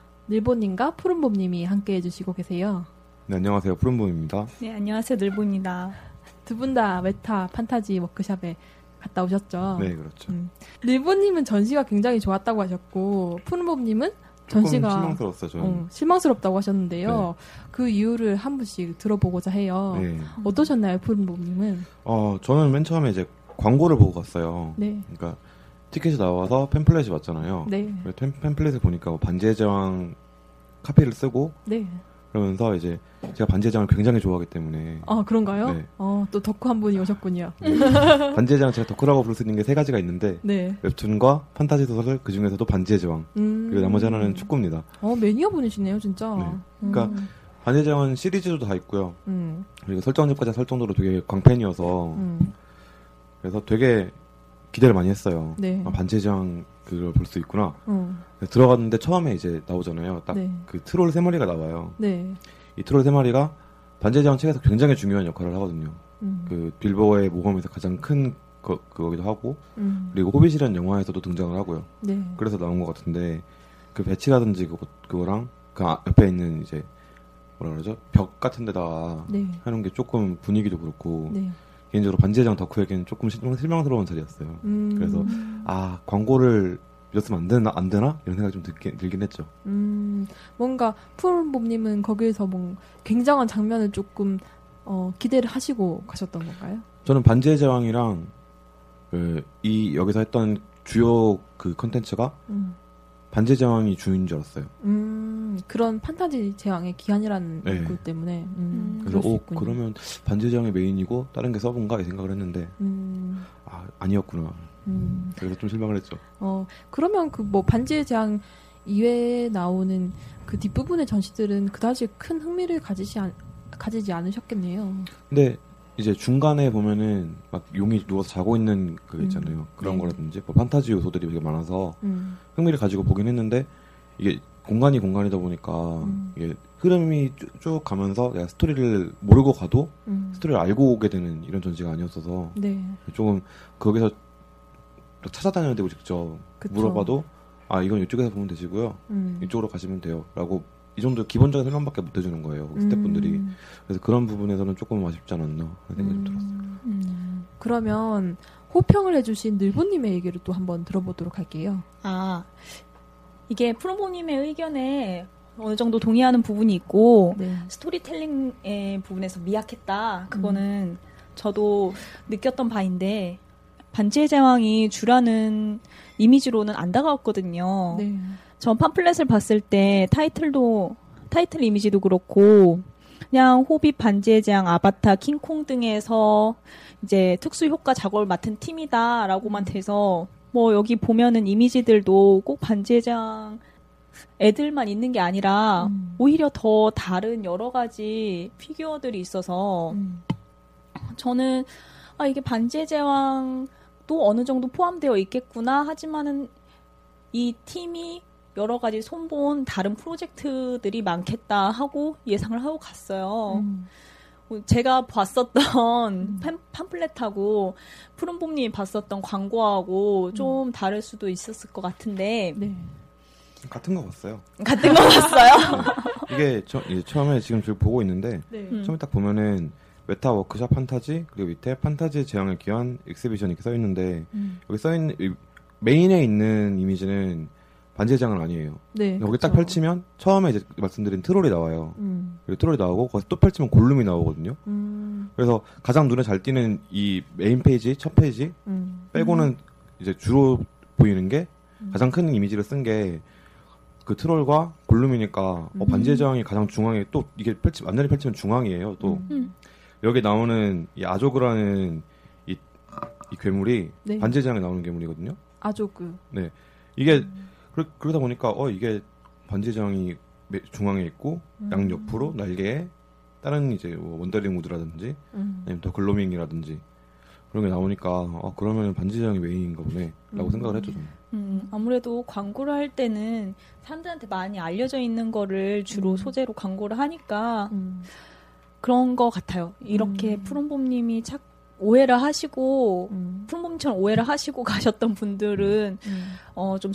늘보님과 푸른봄님이 함께 해주시고 계세요. 네, 안녕하세요. 푸른봄입니다. 네, 안녕하세요. 늘보입니다. 두 분 다 웨타 판타지 워크샵에 갔다 오셨죠? 네, 그렇죠. 음. 늘보님은 전시가 굉장히 좋았다고 하셨고 푸른봄님은 조금 전시가 실망스러웠어요, 저는. 어, 실망스럽다고 하셨는데요. 그 이유를 한 분씩 들어보고자 해요. 네. 어떠셨나요, 푸른봄님은? 어, 저는 맨 처음에 이제 광고를 보고 갔어요. 네. 그러니까 티켓이 나와서 팸플렛이 왔잖아요. 네. 팸, 팸플렛을 보니까 뭐 반지의 제왕 카피를 쓰고 네. 그러면서 이제 제가 반지의 제왕을 굉장히 좋아하기 때문에 아, 그런가요? 네. 어, 또 덕후 한 분이 오셨군요. 반지의 제왕 제가 덕후라고 부를 수 있는 게 세 가지가 있는데 네. 웹툰과 판타지 소설 그 중에서도 반지의 제왕 음. 그리고 나머지 하나는 축구입니다. 어, 매니아 분이시네요, 진짜. 네. 그러니까 음. 반지의 제왕은 시리즈도 다 있고요. 음. 그리고 설정집까지 설 정도로 되게 광팬이어서 음. 그래서 되게 기대를 많이 했어요. 네. 아, 반지의 제왕 그걸 볼 수 있구나. 음. 들어갔는데 처음에 이제 나오잖아요. 딱 네. 그 트롤 세 마리가 나와요. 네. 이 트롤 세 마리가 반지의 제왕 책에서 굉장히 중요한 역할을 하거든요. 음. 그 빌보의 모험에서 가장 큰 거, 그거기도 하고 음. 그리고 호빗이라는 영화에서도 등장을 하고요. 네. 그래서 나온 것 같은데 그 배치라든지 그거, 그거랑 그 아- 옆에 있는 이제 뭐라 그러죠? 벽 같은 데다가 네. 하는 게 조금 분위기도 그렇고 네. 개인적으로 반지의 제왕 덕후에게는 조금 실망, 실망스러운 자리였어요. 음. 그래서 아 광고를 믿었으면 안 되나 안 되나 이런 생각이 좀 들긴, 들긴 했죠. 음, 뭔가 푸른봄님은 거기에서 뭐 굉장한 장면을 조금 어, 기대를 하시고 가셨던 건가요? 저는 반지의 제왕이랑 그, 이 여기서 했던 주요 그 컨텐츠가 음, 반지의 제왕이 주인 줄 알았어요. 음, 그런 판타지 제왕의 기한이라는 네. 욕구 때문에. 음, 그래서 그럴 수 오 있군요. 그러면 반지의 제왕이 메인이고 다른 게 서브인가 이 생각을 했는데 음, 아 아니었구나. 음, 그래서 좀 실망을 했죠. 어, 그러면 그 뭐 반지의 제왕 이외에 나오는 그 뒷부분의 전시들은 그다지 큰 흥미를 가지시 않, 가지지 않으셨겠네요. 근데 이제 중간에 보면은 막 용이 누워서 자고 있는 그 있잖아요. 음. 그런 네. 거라든지 뭐 판타지 요소들이 되게 많아서 음, 흥미를 가지고 보긴 했는데 이게 공간이 공간이다 보니까 음. 이게 흐름이 쭉, 쭉 가면서 내가 스토리를 모르고 가도 음, 스토리를 알고 오게 되는 이런 전시가 아니었어서 네. 조금 거기서 찾아다녀야 되고 직접 그쵸. 물어봐도 아 이건 이쪽에서 보면 되시고요. 음. 이쪽으로 가시면 돼요. 라고 이 정도 기본적인 설명밖에 못 해주는 거예요. 스태프분들이. 음. 그래서 그런 부분에서는 조금 아쉽지 않았나 생각이 좀 들었어요. 음. 그러면 호평을 해주신 늘보님의 얘기를 또 한번 들어보도록 할게요. 아, 이게 프로모님의 의견에 어느 정도 동의하는 부분이 있고 네. 스토리텔링의 부분에서 미약했다. 그거는 음. 저도 느꼈던 바인데 반지의 제왕이 주라는 이미지로는 안 다가왔거든요. 네. 전 팜플렛을 봤을 때 타이틀도 타이틀 이미지도 그렇고 그냥 호빗, 반지의 제왕, 아바타, 킹콩 등에서 이제 특수 효과 작업을 맡은 팀이다라고만 돼서 뭐 여기 보면은 이미지들도 꼭 반지의 제왕 애들만 있는 게 아니라 음. 오히려 더 다른 여러 가지 피규어들이 있어서 음. 저는 아 이게 반지의 제왕도 어느 정도 포함되어 있겠구나 하지만은 이 팀이 여러 가지 손본 다른 프로젝트들이 많겠다 하고 예상을 하고 갔어요. 음. 제가 봤었던 음. 팜, 팜플렛하고 푸른봄님이 봤었던 광고하고 좀 음. 다를 수도 있었을 것 같은데 네. 같은 거 봤어요. 같은 거 봤어요? 네. 이게 처, 이제 처음에 지금 지금 보고 있는데 네. 음. 처음에 딱 보면은 메타 워크샵 판타지 그리고 밑에 판타지 제왕을 기한 엑스비션 이렇게 써 있는데 음. 여기 써 있는 메인에 있는 이미지는 반지의 제왕은 아니에요. 네, 여기 그쵸. 딱 펼치면 처음에 이제 말씀드린 트롤이 나와요. 음. 그리고 트롤이 나오고 거기서 또 펼치면 골룸이 나오거든요. 음. 그래서 가장 눈에 잘 띄는 이 메인 페이지 첫 페이지 음. 빼고는 음. 이제 주로 보이는 게 음. 가장 큰 이미지를 쓴 게 그 트롤과 골룸이니까 음. 어, 반지의 제왕이 가장 중앙에 또 이게 펼치 완전히 펼치면 중앙이에요. 또 음. 여기 나오는 이 아조그라는 이, 이 괴물이 네. 반지의 제왕에 나오는 괴물이거든요. 아조그. 네, 이게 음. 그러, 그러다 보니까 어 이게 반지의 제왕이 중앙에 있고 음. 양 옆으로 날개에 다른 이제 뭐 원더링 우드라든지 음. 아니면 더 글로밍이라든지 그런 게 나오니까 아 그러면 반지의 제왕이 메인인가 보네라고 음. 생각을 했죠. 저는. 음, 아무래도 광고를 할 때는 사람들한테 많이 알려져 있는 거를 주로 음. 소재로 광고를 하니까 음. 그런 거 같아요. 이렇게 음. 푸른봄님이 착 오해를 하시고 음. 푸른봄처럼 오해를 하시고 가셨던 분들은 음. 어, 좀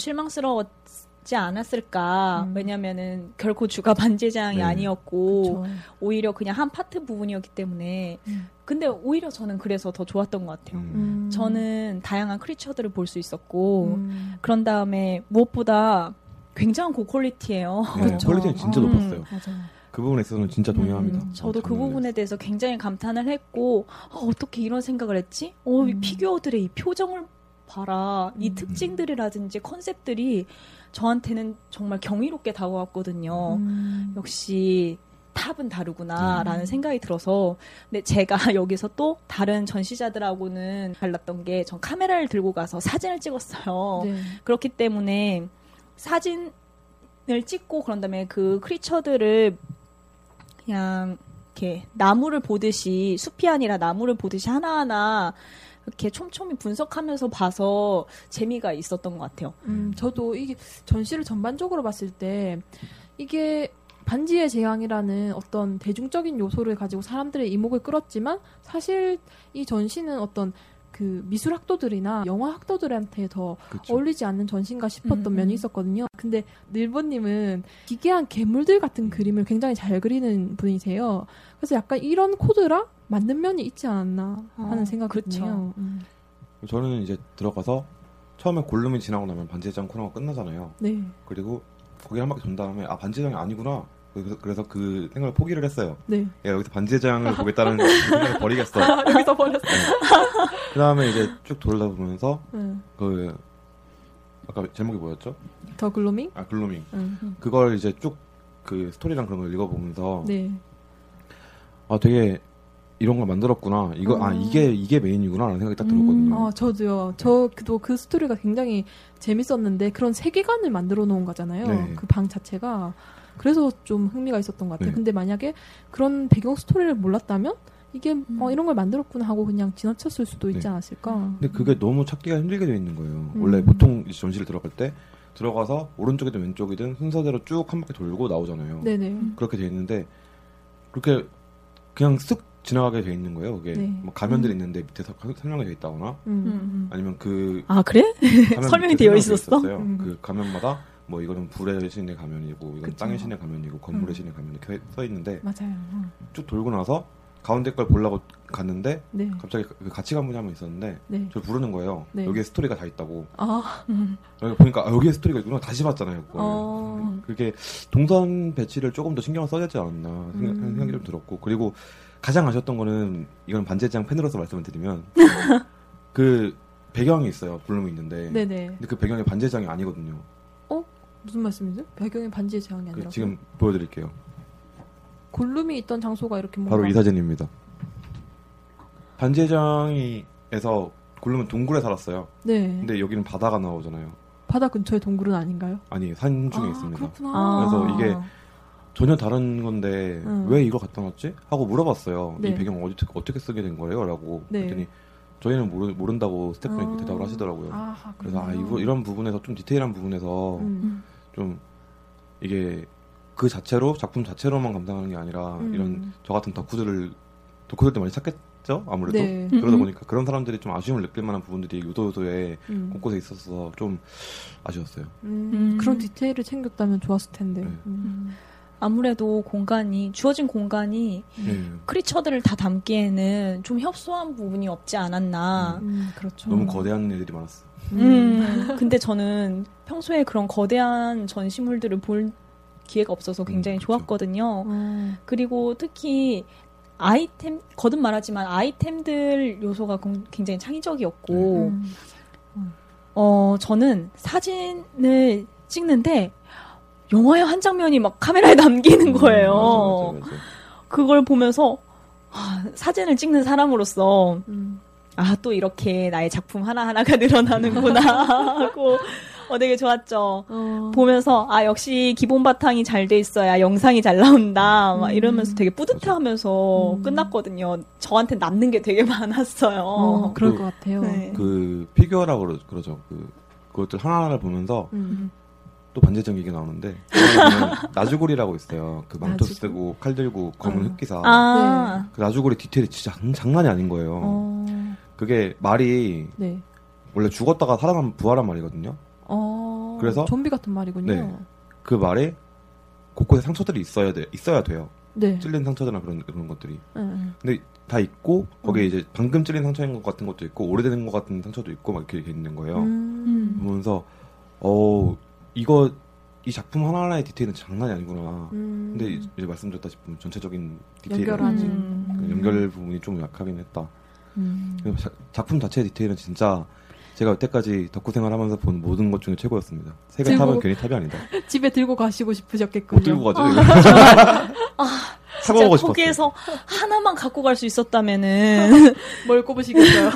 실망스러웠지 않았을까. 음. 왜냐면은 결코 주가 반지의 제왕이 네. 아니었고 그쵸. 오히려 그냥 한 파트 부분이었기 때문에 음. 근데 오히려 저는 그래서 더 좋았던 것 같아요. 음. 저는 다양한 크리처들을 볼 수 있었고 음. 그런 다음에 무엇보다 굉장한 고퀄리티예요. 네, 그쵸. 퀄리티는 진짜 음. 높았어요. 맞아요. 그 부분에 있어서는 진짜 동의합니다. 음, 저도 그 정말. 부분에 대해서 굉장히 감탄을 했고 어, 어떻게 이런 생각을 했지? 어, 이 음. 피규어들의 이 표정을 봐라. 이 음. 특징들이라든지 컨셉들이 저한테는 정말 경이롭게 다가왔거든요. 음. 역시 탑은 다르구나라는 음. 생각이 들어서 근데 제가 여기서 또 다른 전시자들하고는 달랐던 게 전 카메라를 들고 가서 사진을 찍었어요. 네. 그렇기 때문에 사진을 찍고 그런 다음에 그 크리처들을 그냥 이렇게 나무를 보듯이 숲이 아니라 나무를 보듯이 하나하나 이렇게 촘촘히 분석하면서 봐서 재미가 있었던 것 같아요. 음, 저도 이게 전시를 전반적으로 봤을 때 이게 반지의 제왕이라는 어떤 대중적인 요소를 가지고 사람들의 이목을 끌었지만 사실 이 전시는 어떤 그 미술 학도들이나 영화 학도들한테 더 그쵸. 어울리지 않는 전시인가 싶었던 음. 면이 있었거든요. 근데 늘보님은 기괴한 괴물들 같은 그림을 굉장히 잘 그리는 분이세요. 그래서 약간 이런 코드라 맞는 면이 있지 않았나 하는 어, 생각이 그쵸. 드네요. 음. 저는 이제 들어가서 처음에 골룸이 지나고 나면 반지의 제왕 코너가 끝나잖아요. 네. 그리고 거기 한 바퀴 돈 다음에 아 반지의 제왕이 아니구나. 그래서, 그래서 그 생각을 포기를 했어요. 네. 야, 여기서 반지의 제왕을 보겠다는 그 생각을 버리겠어. 여기서 버렸어. 그 다음에 이제 쭉 돌다 보면서 네. 그 아까 제목이 뭐였죠? 더 글로밍? 아 글루밍. 음. 그걸 이제 쭉 그 스토리랑 그런 걸 읽어보면서 네. 아 되게 이런 걸 만들었구나. 이거 아 음. 이게 이게 메인이구나라는 생각이 딱 들었거든요. 아, 저도요. 저도 그 스토리가 굉장히 재밌었는데 그런 세계관을 만들어 놓은 거잖아요. 네. 그 방 자체가. 그래서 좀 흥미가 있었던 것 같아요. 네. 근데 만약에 그런 배경 스토리를 몰랐다면 이게 음. 어, 이런 걸 만들었구나 하고 그냥 지나쳤을 수도 있지 네. 않았을까. 근데 그게 너무 찾기가 힘들게 되어 있는 거예요. 음. 원래 보통 이제 전시를 들어갈 때 들어가서 오른쪽이든 왼쪽이든 순서대로 쭉 한 바퀴 돌고 나오잖아요. 네네. 그렇게 돼 있는데 그렇게 그냥 쓱 지나가게 돼 있는 거예요. 그게 네. 뭐 가면들이 음. 있는데 밑에 설명이 돼 있다거나 음. 음. 아니면 그 아 그래? 가면 설명이 밑에 되어 설명이 있었어? 있었어요. 음. 그 가면마다 뭐 이거는 불의 신의 가면이고 이건 그쵸. 땅의 신의 가면이고 건물의 음. 신의 가면이 이렇게 써 있는데 맞아요. 음. 쭉 돌고 나서 가운데 걸 보려고 갔는데 네. 갑자기 그 같이 간 분이 한 분 있었는데 네. 저를 부르는 거예요. 네. 여기에 스토리가 다 있다고. 아. 음. 여기 보니까 아, 여기에 스토리가 있구나. 다시 봤잖아요. 그걸. 어. 그게 동선 배치를 조금 더 신경을 써야 되지 않았나 생각, 음. 생각이 좀 들었고 그리고 가장 아쉬웠던 거는 이건 반제장 팬으로서 말씀을 드리면 그 배경이 있어요. 블룸이 있는데 네네. 근데 그 배경이 반제장이 아니거든요. 무슨 말씀이죠? 배경에 반지의 제왕이 그 아니라 지금 보여드릴게요. 골룸이 있던 장소가 이렇게 뭔가 바로 이 사진입니다. 반제장이에서 골룸은 동굴에 살았어요. 네. 근데 여기는 바다가 나오잖아요. 바다 근처에 동굴은 아닌가요? 아니 산 중에 아, 있습니다. 그렇구나. 아. 그래서 이게 전혀 다른 건데 음. 왜 이걸 갖다 놨지? 하고 물어봤어요. 네. 이 배경 어디, 어떻게 쓰게 된 거예요? 라고 네. 그랬더니 저희는 모르, 모른다고 스태프분이 아. 대답을 하시더라고요. 아, 그래서 아 그렇구나. 이거 이런 부분에서 좀 디테일한 부분에서 음. 좀 이게 그 자체로 작품 자체로만 감상하는 게 아니라 음. 이런 저 같은 덕후들을 덕후들도 많이 찾겠죠 아무래도 네. 그러다 음. 보니까 그런 사람들이 좀 아쉬움을 느낄 만한 부분들이 요소 요소에 음. 곳곳에 있어서 좀 아쉬웠어요. 음. 음. 그런 디테일을 챙겼다면 좋았을 텐데. 네. 음. 아무래도 공간이 주어진 공간이 네. 크리처들을 다 담기에는 좀 협소한 부분이 없지 않았나. 음, 그렇죠. 너무 거대한 애들이 많았어. 음. 근데 저는 평소에 그런 거대한 전시물들을 볼 기회가 없어서 굉장히 음, 그쵸. 좋았거든요. 어. 그리고 특히 아이템, 거듭 말하지만 아이템들 요소가 공- 굉장히 창의적이었고, 음. 어, 저는 사진을 찍는데 영화의 한 장면이 막 카메라에 남기는 거예요. 음, 맞아, 맞아, 맞아. 그걸 보면서 아, 사진을 찍는 사람으로서 음. 아, 또 이렇게 나의 작품 하나하나가 늘어나는구나 하고 어, 되게 좋았죠. 어. 보면서 아, 역시 기본 바탕이 잘 돼 있어야 영상이 잘 나온다 막 음. 이러면서 되게 뿌듯해하면서 음. 끝났거든요. 저한테 남는 게 되게 많았어요. 어, 그럴 그- 것 같아요. 네. 그 피규어라고 그러, 그러죠. 그 그것들 하나하나를 보면서 음. 또 반제적 얘기 나오는데 그거를 보면 나주골이라고 있어요. 그 망토 나주골? 쓰고 칼 들고 검은 어. 흑기사. 아, 그 나주골의 디테일이 진짜 장, 장난이 아닌 거예요. 어. 그게 말이 네. 원래 죽었다가 살아난 부활한 말이거든요. 어. 그래서- 좀비 같은 말이군요. 네. 그 말에 곳곳에 상처들이 있어야 돼, 있어야 돼요. 네. 찔린 상처들이나 그런 그런 것들이. 응, 근데 다 있고 거기에 음. 이제 방금 찔린 상처인 것 같은 것도 있고 오래된 것 같은 상처도 있고 막 이렇게 있는 거예요. 음. 보면서 어 이거 이 작품 하나하나의 디테일은 장난이 아니구나. 음. 근데 이제 말씀드렸다시피 전체적인 디테일 연결하는. 음. 연결 부분이 좀 약하긴 했다. 음. 그리고 자- 작품 자체의 디테일은 진짜 제가 여태까지 덕후 생활하면서 본 모든 것 중에 최고였습니다. 세계 들고- 탑은 괜히 탑이 아니다. 집에 들고 가시고 싶으셨겠군요. 못 들고 가죠. 이거. 아, 사고 진짜 가고 싶었어요. 거기에서 하나만 갖고 갈 수 있었다면은 뭘 꼽으시겠어요?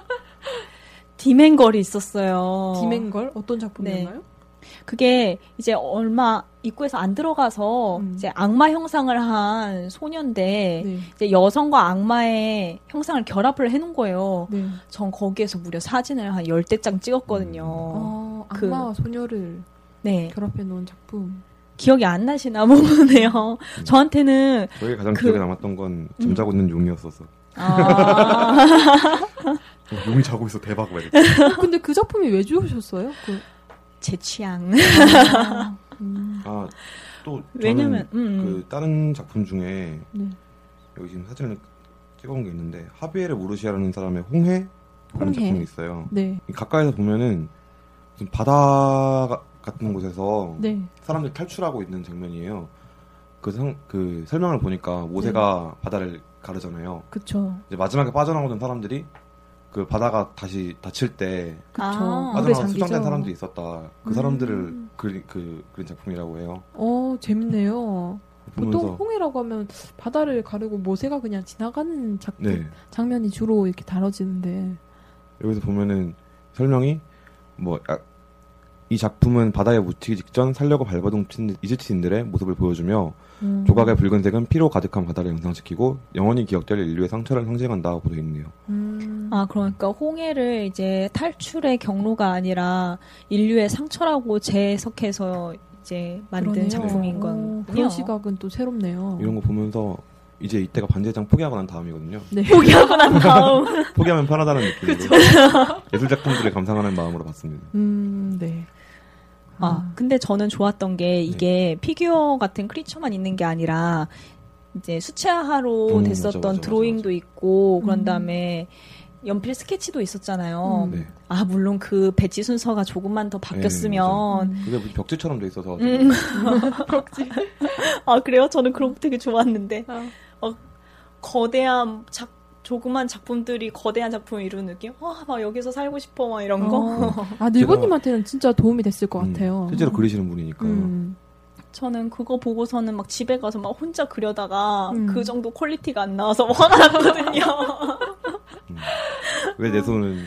디맨걸이 있었어요. 디맨걸? 어떤 작품이었나요? 그게 이제 얼마 입구에서 안 들어가서 음. 이제 악마 형상을 한 소년데 네. 이제 여성과 악마의 형상을 결합을 해놓은 거예요. 네. 전 거기에서 무려 사진을 한 열대 장 찍었거든요. 어, 그- 악마와 소녀를 네. 결합해 놓은 작품. 기억이 안 나시나 보네요. 저한테는 저에게 가장 그- 기억에 남았던 건 잠자고 있는 용이었어서. 아, 어, 용이 자고 있어 대박 막 이랬어요. 어, 근데 그 작품이 왜 주셨어요? 그, 제 취향. 아, 음. 아, 또 왜냐면 저는 음, 그 다른 작품 중에 네. 여기 지금 사진을 찍어온 게 있는데 하비에르 모르시아라는 사람의 홍해라는 홍해. 작품이 있어요. 네. 가까이서 보면은 무슨 바다 같은 곳에서 네. 사람들이 탈출하고 있는 장면이에요. 그, 상, 그 설명을 보니까 모세가 네. 바다를 가르잖아요. 그쵸. 이제 마지막에 빠져나오는 사람들이 그 바다가 다시 닫힐 때 그쵸. 아, 물에 빠져나온 잠기죠. 수장된 사람들이 있었다. 그 음. 사람들을 그린, 그, 그린 작품이라고 해요. 어, 재밌네요. 보통 보면서 홍해라고 하면 바다를 가르고 모세가 그냥 지나가는 작, 네. 장면이 주로 이렇게 다뤄지는데. 여기서 보면은 설명이 뭐 이 작품은 바다에 묻히기 직전 살려고 발버둥 친 이집트인들의 모습을 보여주며 음. 조각의 붉은색은 피로 가득한 바다를 연상시키고 영원히 기억될 인류의 상처를 상징한다고 되어 있네요. 음. 아, 그러니까 홍해를 이제 탈출의 경로가 아니라 인류의 상처라고 재해석해서 이제 만든 그러네요. 작품인 어, 거군요. 그런 시각은 또 새롭네요. 이런 거 보면서 이제 이때가 반지의장 포기하고 난 다음이거든요. 네. 포기하고 난 다음. 포기하면 편하다는 느낌으로 예술 작품들을 감상하는 마음으로 봤습니다. 음, 네. 아, 근데 저는 좋았던 게 이게 네. 피규어 같은 크리처만 있는 게 아니라 이제 수채화로 음, 됐었던 맞아, 맞아, 드로잉도 맞아, 맞아. 있고 그런 다음에 연필 스케치도 있었잖아요. 음. 네. 아, 물론 그 배지 순서가 조금만 더 바뀌었으면. 네, 그게 무슨 벽지처럼 돼 있어서. 음. 벽지. 아, 그래요? 저는 그런 거 되게 좋았는데. 어. 어, 거대한 작, 조그만 작품들이 거대한 작품을 이루는 느낌? 아, 막 여기서 살고 싶어, 막 이런 거. 어. 아, 늘보님한테는 진짜 도움이 됐을 것 음, 같아요. 실제로 그리시는 분이니까요. 음. 저는 그거 보고서는 막 집에 가서 막 혼자 그려다가 음. 그 정도 퀄리티가 안 나와서 화가 났거든요. 음. 왜 내 손은.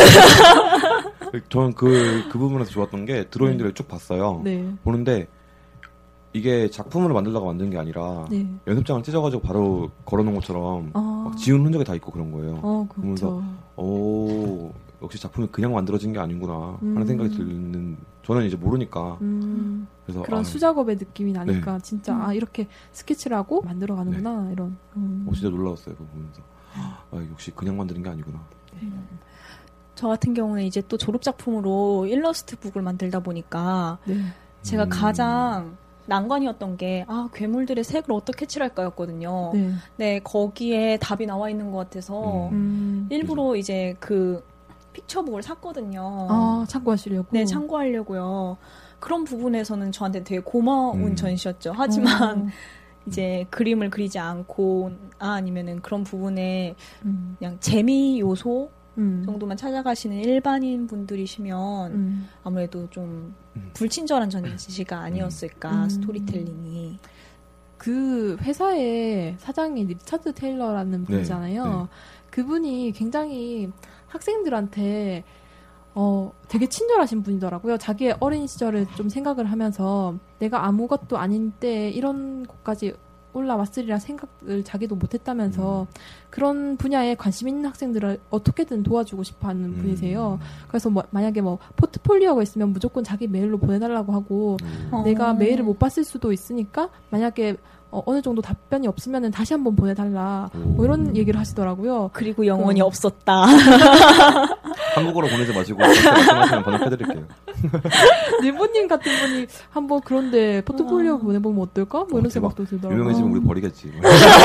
저는 그, 그 부분에서 좋았던 게 드로잉들을 네. 쭉 봤어요. 네. 보는데 이게 작품으로 만들다가 만든 게 아니라 네. 연습장을 찢어가지고 바로 걸어놓은 것처럼 아. 막 지운 흔적이 다 있고 그런 거예요. 어, 그러면서 오 역시 작품이 그냥 만들어진 게 아니구나 음. 하는 생각이 드는 저는 이제 모르니까 음. 그래서 그런 아, 수작업의 느낌이 나니까 네. 진짜 음. 아 이렇게 스케치를 하고 만들어가는구나 네. 이런. 음. 어, 진짜 놀라웠어요 그거 보면서 아, 역시 그냥 만드는 게 아니구나. 음. 저 같은 경우는 이제 또 졸업 작품으로 일러스트 북을 만들다 보니까 네. 제가 음. 가장 난관이었던 게, 아, 괴물들의 색을 어떻게 칠할까였거든요. 네. 네, 거기에 답이 나와 있는 것 같아서, 음. 일부러 이제 그 픽처북을 샀거든요. 아, 참고하시려고? 네, 참고하려고요. 그런 부분에서는 저한테 되게 고마운 음. 전시였죠. 하지만, 어. 이제 그림을 그리지 않고, 아, 아니면은 그런 부분에 음. 그냥 재미 요소 음. 정도만 찾아가시는 일반인 분들이시면, 음. 아무래도 좀 음. 불친절한 전시가 아니었을까, 음. 스토리텔링이. 그 회사의 사장이 리차드 테일러라는 분이잖아요. 네, 네. 그분이 굉장히 학생들한테 어 되게 친절하신 분이더라고요. 자기의 어린 시절을 좀 생각을 하면서 내가 아무것도 아닌 때 이런 곳까지 올라왔으리라 생각을 자기도 못했다면서 음. 그런 분야에 관심 있는 학생들을 어떻게든 도와주고 싶어하는 음. 분이세요. 그래서 뭐 만약에 뭐 포트폴리오가 있으면 무조건 자기 메일로 보내달라고 하고 음. 어. 내가 메일을 못 봤을 수도 있으니까 만약에 어, 어느 정도 답변이 없으면은 다시 한번 보내달라 뭐 이런 얘기를 하시더라고요. 그리고 영혼이 음. 없었다. 한국어로 보내지 마시고 말씀하시면 번역해드릴게요. 일본님 같은 분이 한번 그런데 포트폴리오 어. 보내보면 어떨까? 뭐 어, 이런 대박. 생각도 들더라고요. 유명해지면 우리 버리겠지.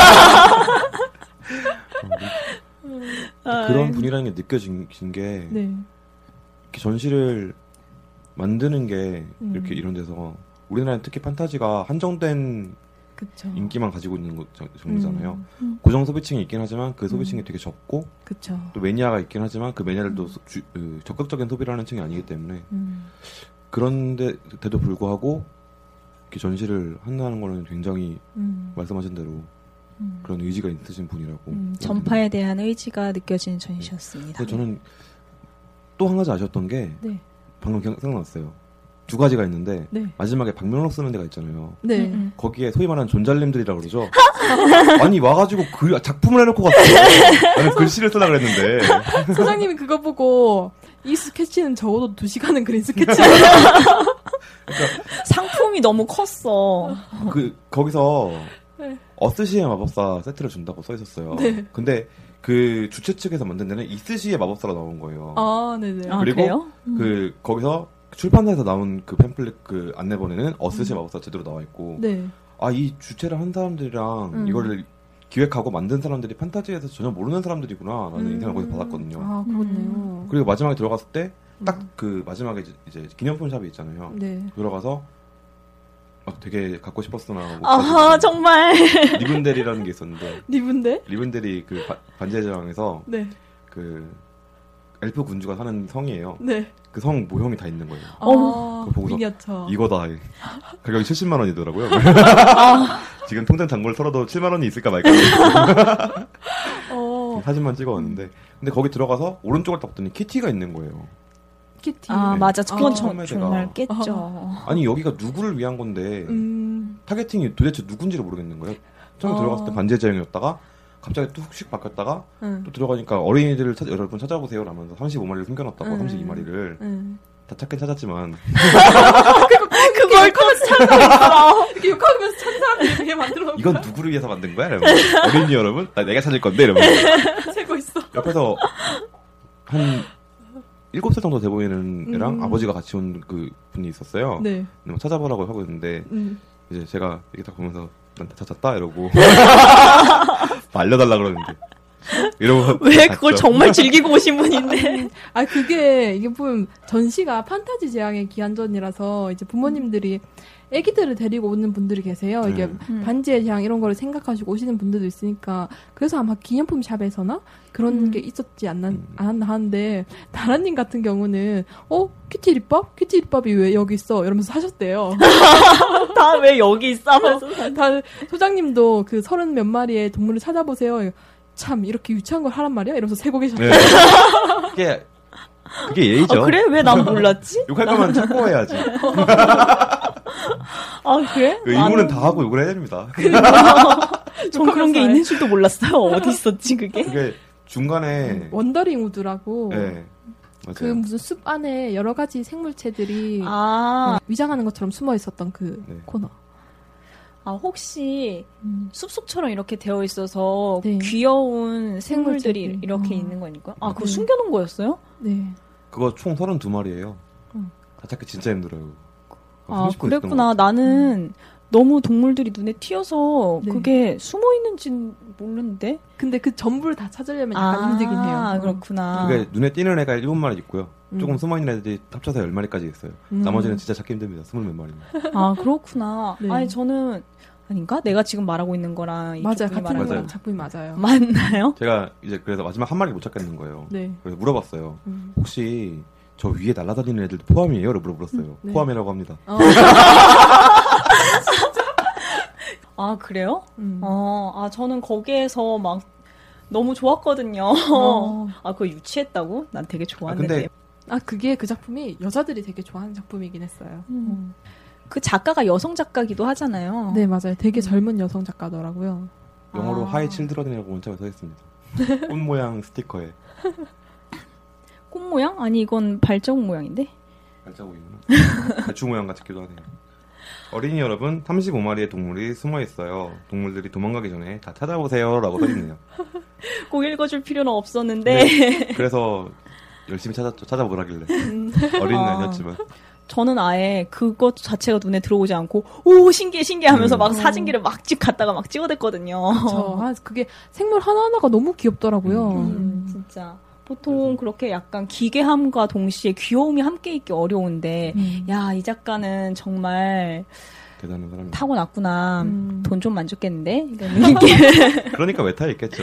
아, 그런 분이라는 게 느껴진 게 네. 이렇게 전시를 만드는 게 음. 이렇게 이런 데서 우리나라는 특히 판타지가 한정된 그쵸. 인기만 가지고 있는 것 정- 정도잖아요. 음. 고정 소비층이 있긴 하지만 그 소비층이 음. 되게 적고 그쵸. 또 매니아가 있긴 하지만 그 매니아를 또 음. 소- 주- 그 적극적인 소비를 하는 층이 아니기 때문에 음. 그런데도 불구하고 이렇게 전시를 한다는 거는 굉장히 음. 말씀하신 대로 음. 그런 의지가 있으신 분이라고. 음, 전파에 대한 의지가 느껴지는 전시였습니다. 근데 저는 또 한 가지 아쉬웠던 게 네. 방금 기억- 생각났어요. 두 가지가 있는데 네. 마지막에 박명록 쓰는 데가 있잖아요. 네. 음, 음. 거기에 소위 말하는 존잘님들이라고 그러죠. 아니 와가지고 글, 작품을 해놓고 갔어요. 나는 글씨를 쓰려고 그랬는데 사장님이 그거 보고 이 스케치는 적어도 두 시간은 그린 스케치. 상품이 너무 컸어. 그 거기서 네. 어스시의 마법사 세트를 준다고 써 있었어요. 네. 근데 그 주최 측에서 만든 데는 이스시의 마법사가 나온 거예요. 아, 네네. 아, 그리고 그래요? 그 거기서 출판사에서 나온 그 팸플릿 그 안내본에는 어스시의 마법사 제대로 나와 있고 네. 아 이 주체를 한 사람들이랑 음. 이거를 기획하고 만든 사람들이 판타지에서 전혀 모르는 사람들이구나 라는 음. 인상을 거기서 받았거든요. 아, 그렇네요. 그리고 마지막에 들어갔을 때 딱 음. 그 마지막에 이제, 이제 기념품 샵이 있잖아요. 네. 들어가서 막 되게 갖고 싶었으나 못 아하, 가지고 정말. 리븐델이라는 게 있었는데 리분데? 리븐델이 그 바- 반지의 제왕에서 네. 그 엘프 군주가 사는 성이에요. 네. 그 성 모형이 다 있는 거예요. 아, 그거 보고서 미니어처. 이거다. 가격이 칠십만 원이더라고요. 아. 지금 통장 잔고를 털어도 칠만 원이 있을까 말까. 어, 사진만 찍어왔는데. 근데 거기 들어가서 오른쪽을 딱 봤더니 키티가 있는 거예요. 키티. 아, 네. 맞아. 그건 아, 정, 처음에 정말 제가- 깼죠. 아니 여기가 누구를 위한 건데 음. 타겟팅이 도대체 누군지를 모르겠는 거예요. 처음에 어. 들어갔을 때 반지의 제왕이었다가 갑자기 뚝씩 바뀌었다가 응. 또 들어가니까 어린이들을 찾, 여러분 찾아보세요 라면서 삼십오 마리를 숨겨놨다고 음. 삼십이 마리를 응. 다 찾긴 찾았지만 그걸 또 찾아. 이렇게 욕하면서 찾은 사람들이 위해 만들어 놓은 이건 누구를 위해서 만든 거야? 이러면 어린이 여러분, 나 내가 찾을 건데 이러면서 세고 있어. 옆에서 한 일곱 살 정도 돼 보이는 애랑 음. 아버지가 같이 온 그 분이 있었어요. 네. 뭐 찾아보라고 하고 있는데 음. 이제 제가 이렇게 딱 보면서 난 다 찾았다 이러고 알려달라 그러는데 이러고 왜 그걸 정말 즐기고 오신 분인데. 아 그게 이게 보면 전시가 판타지 제왕의 기한전이라서 이제 부모님들이 애기들을 데리고 오는 분들이 계세요. 이게 음. 반지의 제왕 이런 거를 생각하시고 오시는 분들도 있으니까 그래서 아마 기념품 샵에서나 그런 음. 게 있었지 않나, 않았나 하는데 다라님 같은 경우는 어? 큐티 립밥? 큐티 립밥이 왜 여기 있어? 이러면서 사셨대요. 다 왜 여기 있어? 하면서. 다 소장님도 그 서른 몇 마리의 동물을 찾아보세요. 참 이렇게 유치한 걸 하란 말이야? 이러면서 세고 계셨대요. 네. 그게 그게 예의죠. 아, 그래? 왜 난 몰랐지? 욕할 거면 참고 해야지. 아, 그래? 그 이모는 다 하고 욕을 해야 됩니다. 전 그런 게 있는 줄도 몰랐어요. 어디 있었지, 그게? 그게 중간에 원더링 우드라고 네. 맞아요. 그 무슨 숲 안에 여러 가지 생물체들이 아, 어, 위장하는 것처럼 숨어 있었던 그 네. 코너. 아, 혹시 음. 숲속처럼 이렇게 되어 있어서 네. 귀여운 생물들이 생물체들. 이렇게 어. 있는 거니까? 아, 그거 네. 숨겨놓은 거였어요? 네. 그거 총 서른두 마리예요. 응. 다 찾기 진짜 힘들어요. 아, 삼십 분 있었던 그랬구나. 것 같아요. 나는 너무 동물들이 눈에 튀어서 네. 그게 숨어 있는지는 모르는데. 근데 그 전부를 다 찾으려면 약간 힘들긴 해요. 아, 어. 그렇구나. 그게 눈에 띄는 애가 일곱 마리 있고요. 음. 조금 숨어있는 애들이 합쳐서 열 마리까지 있어요. 음. 나머지는 진짜 찾기 힘듭니다. 스물 몇 마리는. 아, 그렇구나. 네. 아니, 저는, 아닌가? 내가 지금 말하고 있는 거랑 이쪽 맞아요. 분이 같은 말하는 맞아요. 거랑 작품이 맞아요. 맞나요? 제가 이제 그래서 마지막 한 마리 못 찾겠는 거예요. 네. 그래서 물어봤어요. 음. 혹시 저 위에 날아다니는 애들도 포함이에요? 라고 물어봤어요. 네. 포함이라고 합니다. 어. 아, 그래요? 음. 어, 아, 저는 거기에서 막 너무 좋았거든요. 어. 아, 그거 유치했다고? 난 되게 아, 좋았는데. 근데 아 그게 그 작품이 여자들이 되게 좋아하는 작품이긴 했어요. 음. 그 작가가 여성 작가기도 하잖아요. 네 맞아요. 되게 젊은 여성 작가더라고요. 영어로 아. 하이 칠드런이라고 문자가 써 있습니다. 꽃 모양 스티커에. 꽃 모양? 아니, 이건 발자국 모양인데? 발자국이구나. 대충 모양 같기도 하네요. 어린이 여러분, 삼십오 마리의 동물이 숨어 있어요. 동물들이 도망가기 전에 다 찾아보세요. 라고 써있네요. 꼭 읽어줄 필요는 없었는데. 네. 그래서 열심히 찾았죠. 찾아보라길래. 어린이는 아. 아니었지만. 저는 아예 그것 자체가 눈에 들어오지 않고, 오, 신기해, 신기해 하면서 음. 막 사진기를 막 찍 갔다가 막 찍어댔거든요. 저 아, 그게 생물 하나하나가 너무 귀엽더라고요. 음. 음, 진짜. 보통 그렇게 약간 기괴함과 동시에 귀여움이 함께 있기 어려운데, 음. 야, 이 작가는 정말 대단한 사람입니다. 타고났구나. 음. 돈 좀 안 줬겠는데? 이런 느낌. 그러니까 외타에 있겠죠.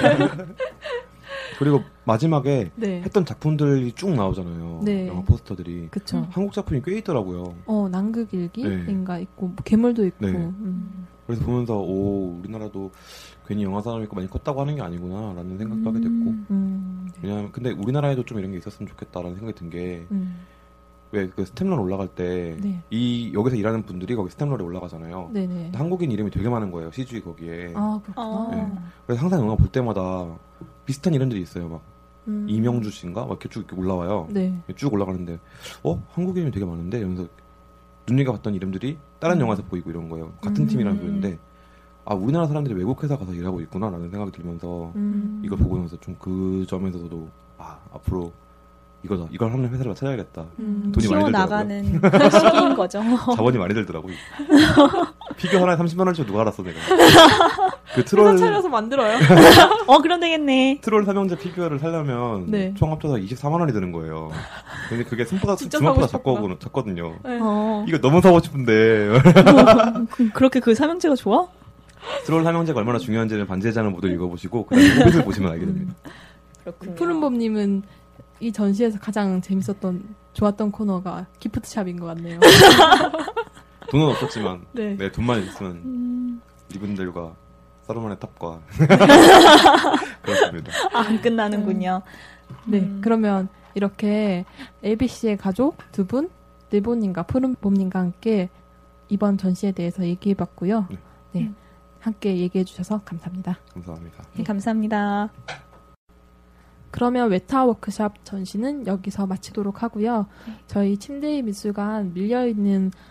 그리고 마지막에 네. 했던 작품들이 쭉 나오잖아요. 네. 영화 포스터들이. 그쵸. 한국 작품이 꽤 있더라고요. 어, 남극일기인가 있고, 뭐 괴물도 있고. 네. 음. 그래서 보면서 오 우리나라도 괜히 영화 산업이 많이 컸다고 하는 게 아니구나라는 생각도 하게 됐고. 음. 왜냐하면 근데 우리나라에도 좀 이런 게 있었으면 좋겠다라는 생각이 든 게 왜 음. 그 스탬롤 올라갈 때 이 네. 여기서 일하는 분들이 거기 스탬롤에 올라가잖아요. 네네. 근데 한국인 이름이 되게 많은 거예요. 시주이 거기에. 아, 그렇구나. 어. 네. 그래서 항상 영화 볼 때마다 비슷한 이름들이 있어요. 막 음. 이명주 씨인가 막 이렇게 쭉 이렇게 올라와요. 네. 쭉 올라가는데 어 한국 이름이 되게 많은데 이러면서 눈여겨봤던 이름들이 다른 음. 영화에서 보이고 이런 거예요. 같은 음. 팀이라는 보이는데 아 우리나라 사람들이 외국 회사 가서 일하고 있구나라는 생각이 들면서 음. 이걸 보고 나서 좀 그 점에서도 아 앞으로 이거다 이걸 하는 회사를 찾아야겠다. 음. 돈이 많이 키워나가는 시기인 거죠. 자본이 많이 들더라고. 피규어 하나에 삼십만 원씩 누가 알았어 내가. 그 트롤 회사 차려서 만들어요. 어, 그럼 되겠네. 트롤 삼형제 피규어를 사려면 네. 총 합쳐서 이십사만 원이 드는 거예요. 근데 그게 승보다 진짜 주먹보다 사고 싶었구나. 작거든, 작거든요. 네. 어. 이거 너무 사고 싶은데 그, 그렇게 그 삼형제가 좋아? 트롤 삼형제가 얼마나 중요한지는 반지의 장을 모두 읽어보시고 그다음에 호빗을 보시면 알게 됩니다. 그렇군요. 푸른봄님은 이 전시에서 가장 재밌었던 좋았던 코너가 기프트샵인 것 같네요. 돈은 없었지만 네. 네, 돈만 있으면 음. 이분들과 사르만의 탑과 그렇습니다. 안 끝나는군요. 네, 음. 그러면 이렇게 에이비씨의 가족 두 분, 네보님과 푸른봄님과 함께 이번 전시에 대해서 얘기해봤고요. 네. 네, 음. 함께 얘기해주셔서 감사합니다. 감사합니다. 네, 감사합니다. 그러면 외타 워크샵 전시는 여기서 마치도록 하고요. 저희 침대의 미술관 밀려있는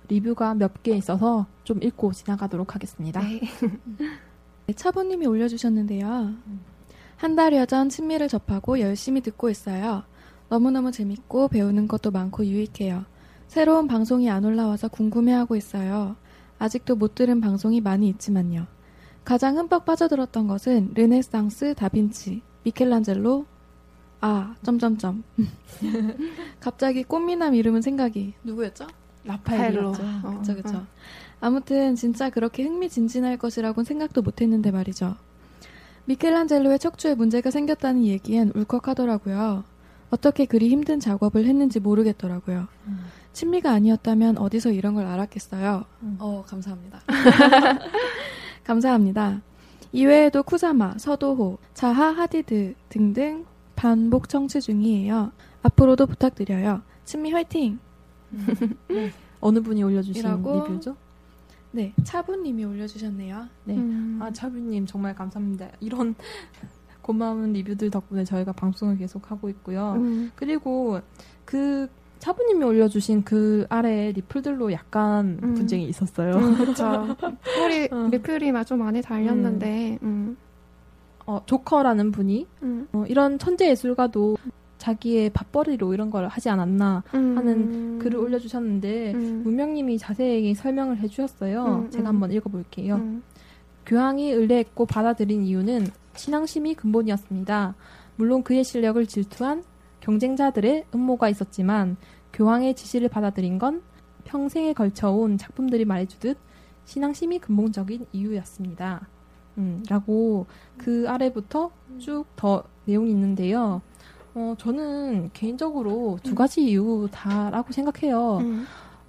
리뷰가 몇 개 있어서 좀 읽고 지나가도록 하겠습니다. 네. 네, 차보님이 올려주셨는데요. 한 달여 전 친미를 접하고 열심히 듣고 있어요. 너무너무 재밌고 배우는 것도 많고 유익해요. 새로운 방송이 안 올라와서 궁금해하고 있어요. 아직도 못 들은 방송이 많이 있지만요. 가장 흠뻑 빠져들었던 것은 르네상스, 다빈치, 미켈란젤로, 아, 점점점. 갑자기 꽃미남 이름은 생각이. 누구였죠? 라파엘로죠. 어, 그쵸, 그쵸. 어. 아무튼 진짜 그렇게 흥미진진할 것이라고는 생각도 못했는데 말이죠. 미켈란젤로의 척추에 문제가 생겼다는 얘기엔 울컥하더라고요. 어떻게 그리 힘든 작업을 했는지 모르겠더라고요. 음. 친미가 아니었다면 어디서 이런 걸 알았겠어요. 음. 어, 감사합니다. 감사합니다. 이외에도 쿠사마, 서도호, 자하, 하디드 등등 반복 청취 중이에요. 앞으로도 부탁드려요. 친미 화이팅! 음. 네. 어느 분이 올려주신 이라고, 리뷰죠? 네, 차부님이 올려주셨네요. 네, 음. 아 차부님 정말 감사합니다. 이런 고마운 리뷰들 덕분에 저희가 방송을 계속 하고 있고요. 음. 그리고 그 차부님이 올려주신 그 아래 리플들로 약간 음. 분쟁이 있었어요. 음, 그렇죠. 우리 어. 리플이 좀 많이 달렸는데, 음. 어, 조커라는 분이 음. 어, 이런 천재 예술가도 자기의 밥벌이로 이런 걸 하지 않았나 하는 음. 글을 올려주셨는데 음. 문명님이 자세히 설명을 해주셨어요. 음, 제가 음. 한번 읽어볼게요. 음. 교황이 의뢰했고 받아들인 이유는 신앙심이 근본이었습니다. 물론 그의 실력을 질투한 경쟁자들의 음모가 있었지만 교황의 지시를 받아들인 건 평생에 걸쳐온 작품들이 말해주듯 신앙심이 근본적인 이유였습니다. 음, 라고 그 아래부터 쭉 더 내용이 있는데요. 어, 저는 개인적으로 두 가지 이유다라고 생각해요. 음.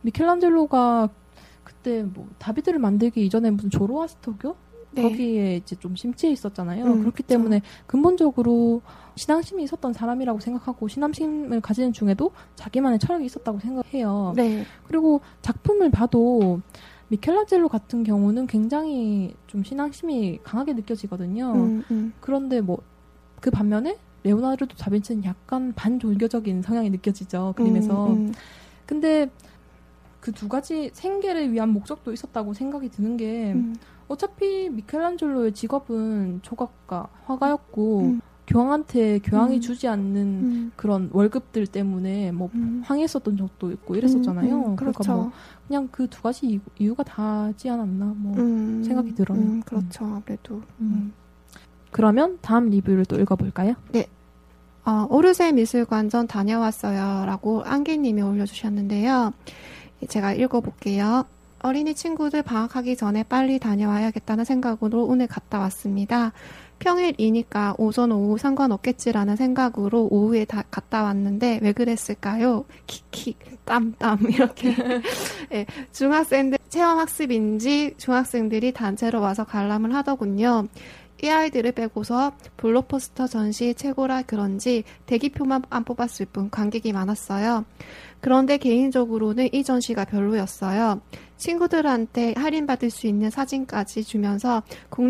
미켈란젤로가 그때 뭐 다비드를 만들기 이전에 무슨 조로아스터교? 네. 거기에 이제 좀 심취해 있었잖아요. 음, 그렇기 그쵸. 때문에 근본적으로 신앙심이 있었던 사람이라고 생각하고 신앙심을 가지는 중에도 자기만의 철학이 있었다고 생각해요. 네. 그리고 작품을 봐도 미켈란젤로 같은 경우는 굉장히 좀 신앙심이 강하게 느껴지거든요. 음, 음. 그런데 뭐 그 반면에 레오나르도 다빈치는 약간 반종교적인 성향이 느껴지죠. 그림에서. 음, 음. 근데 그 두 가지 생계를 위한 목적도 있었다고 생각이 드는 게 음. 어차피 미켈란젤로의 직업은 조각가, 화가였고 음. 교황한테 교황이 음. 주지 않는 음. 그런 월급들 때문에 뭐 음. 황했었던 적도 있고 이랬었잖아요. 음, 음, 그러니까 그렇죠. 뭐 그냥 그 두 가지 이유, 이유가 다지 않았나 뭐 음. 생각이 들어요. 음, 그렇죠. 아무래도. 음. 음. 그러면 다음 리뷰를 또 읽어볼까요? 어, 오르세 미술관전 다녀왔어요. 라고 안개님이 올려주셨는데요. 제가 읽어볼게요. 어린이 친구들 방학하기 전에 빨리 다녀와야겠다는 생각으로 오늘 갔다 왔습니다. 평일이니까 오전 오후 상관없겠지라는 생각으로 오후에 다 갔다 왔는데 왜 그랬을까요? 키키 땀땀 이렇게 네, 중학생들 체험학습인지 중학생들이 단체로 와서 관람을 하더군요. 이 아이들을 빼고서 블록버스터 전시 최고라 그런지 대기표만 안 뽑았을 뿐 관객이 많았어요. 그런데 개인적으로는 이 전시가 별로였어요. 친구들한테 할인받을 수 있는 사진까지 주면서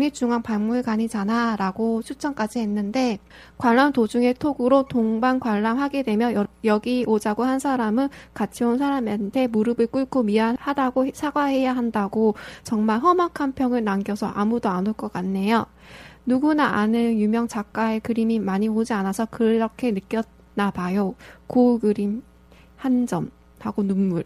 국립중앙박물관이잖아 라고 추천까지 했는데 관람 도중에 톡으로 동반 관람하게 되면 여, 여기 오자고 한 사람은 같이 온 사람한테 무릎을 꿇고 미안하다고 사과해야 한다고 정말 험악한 평을 남겨서 아무도 안 올 것 같네요. 누구나 아는 유명 작가의 그림이 많이 오지 않아서 그렇게 느꼈나 봐요. 고 그림 한 점 하고 눈물.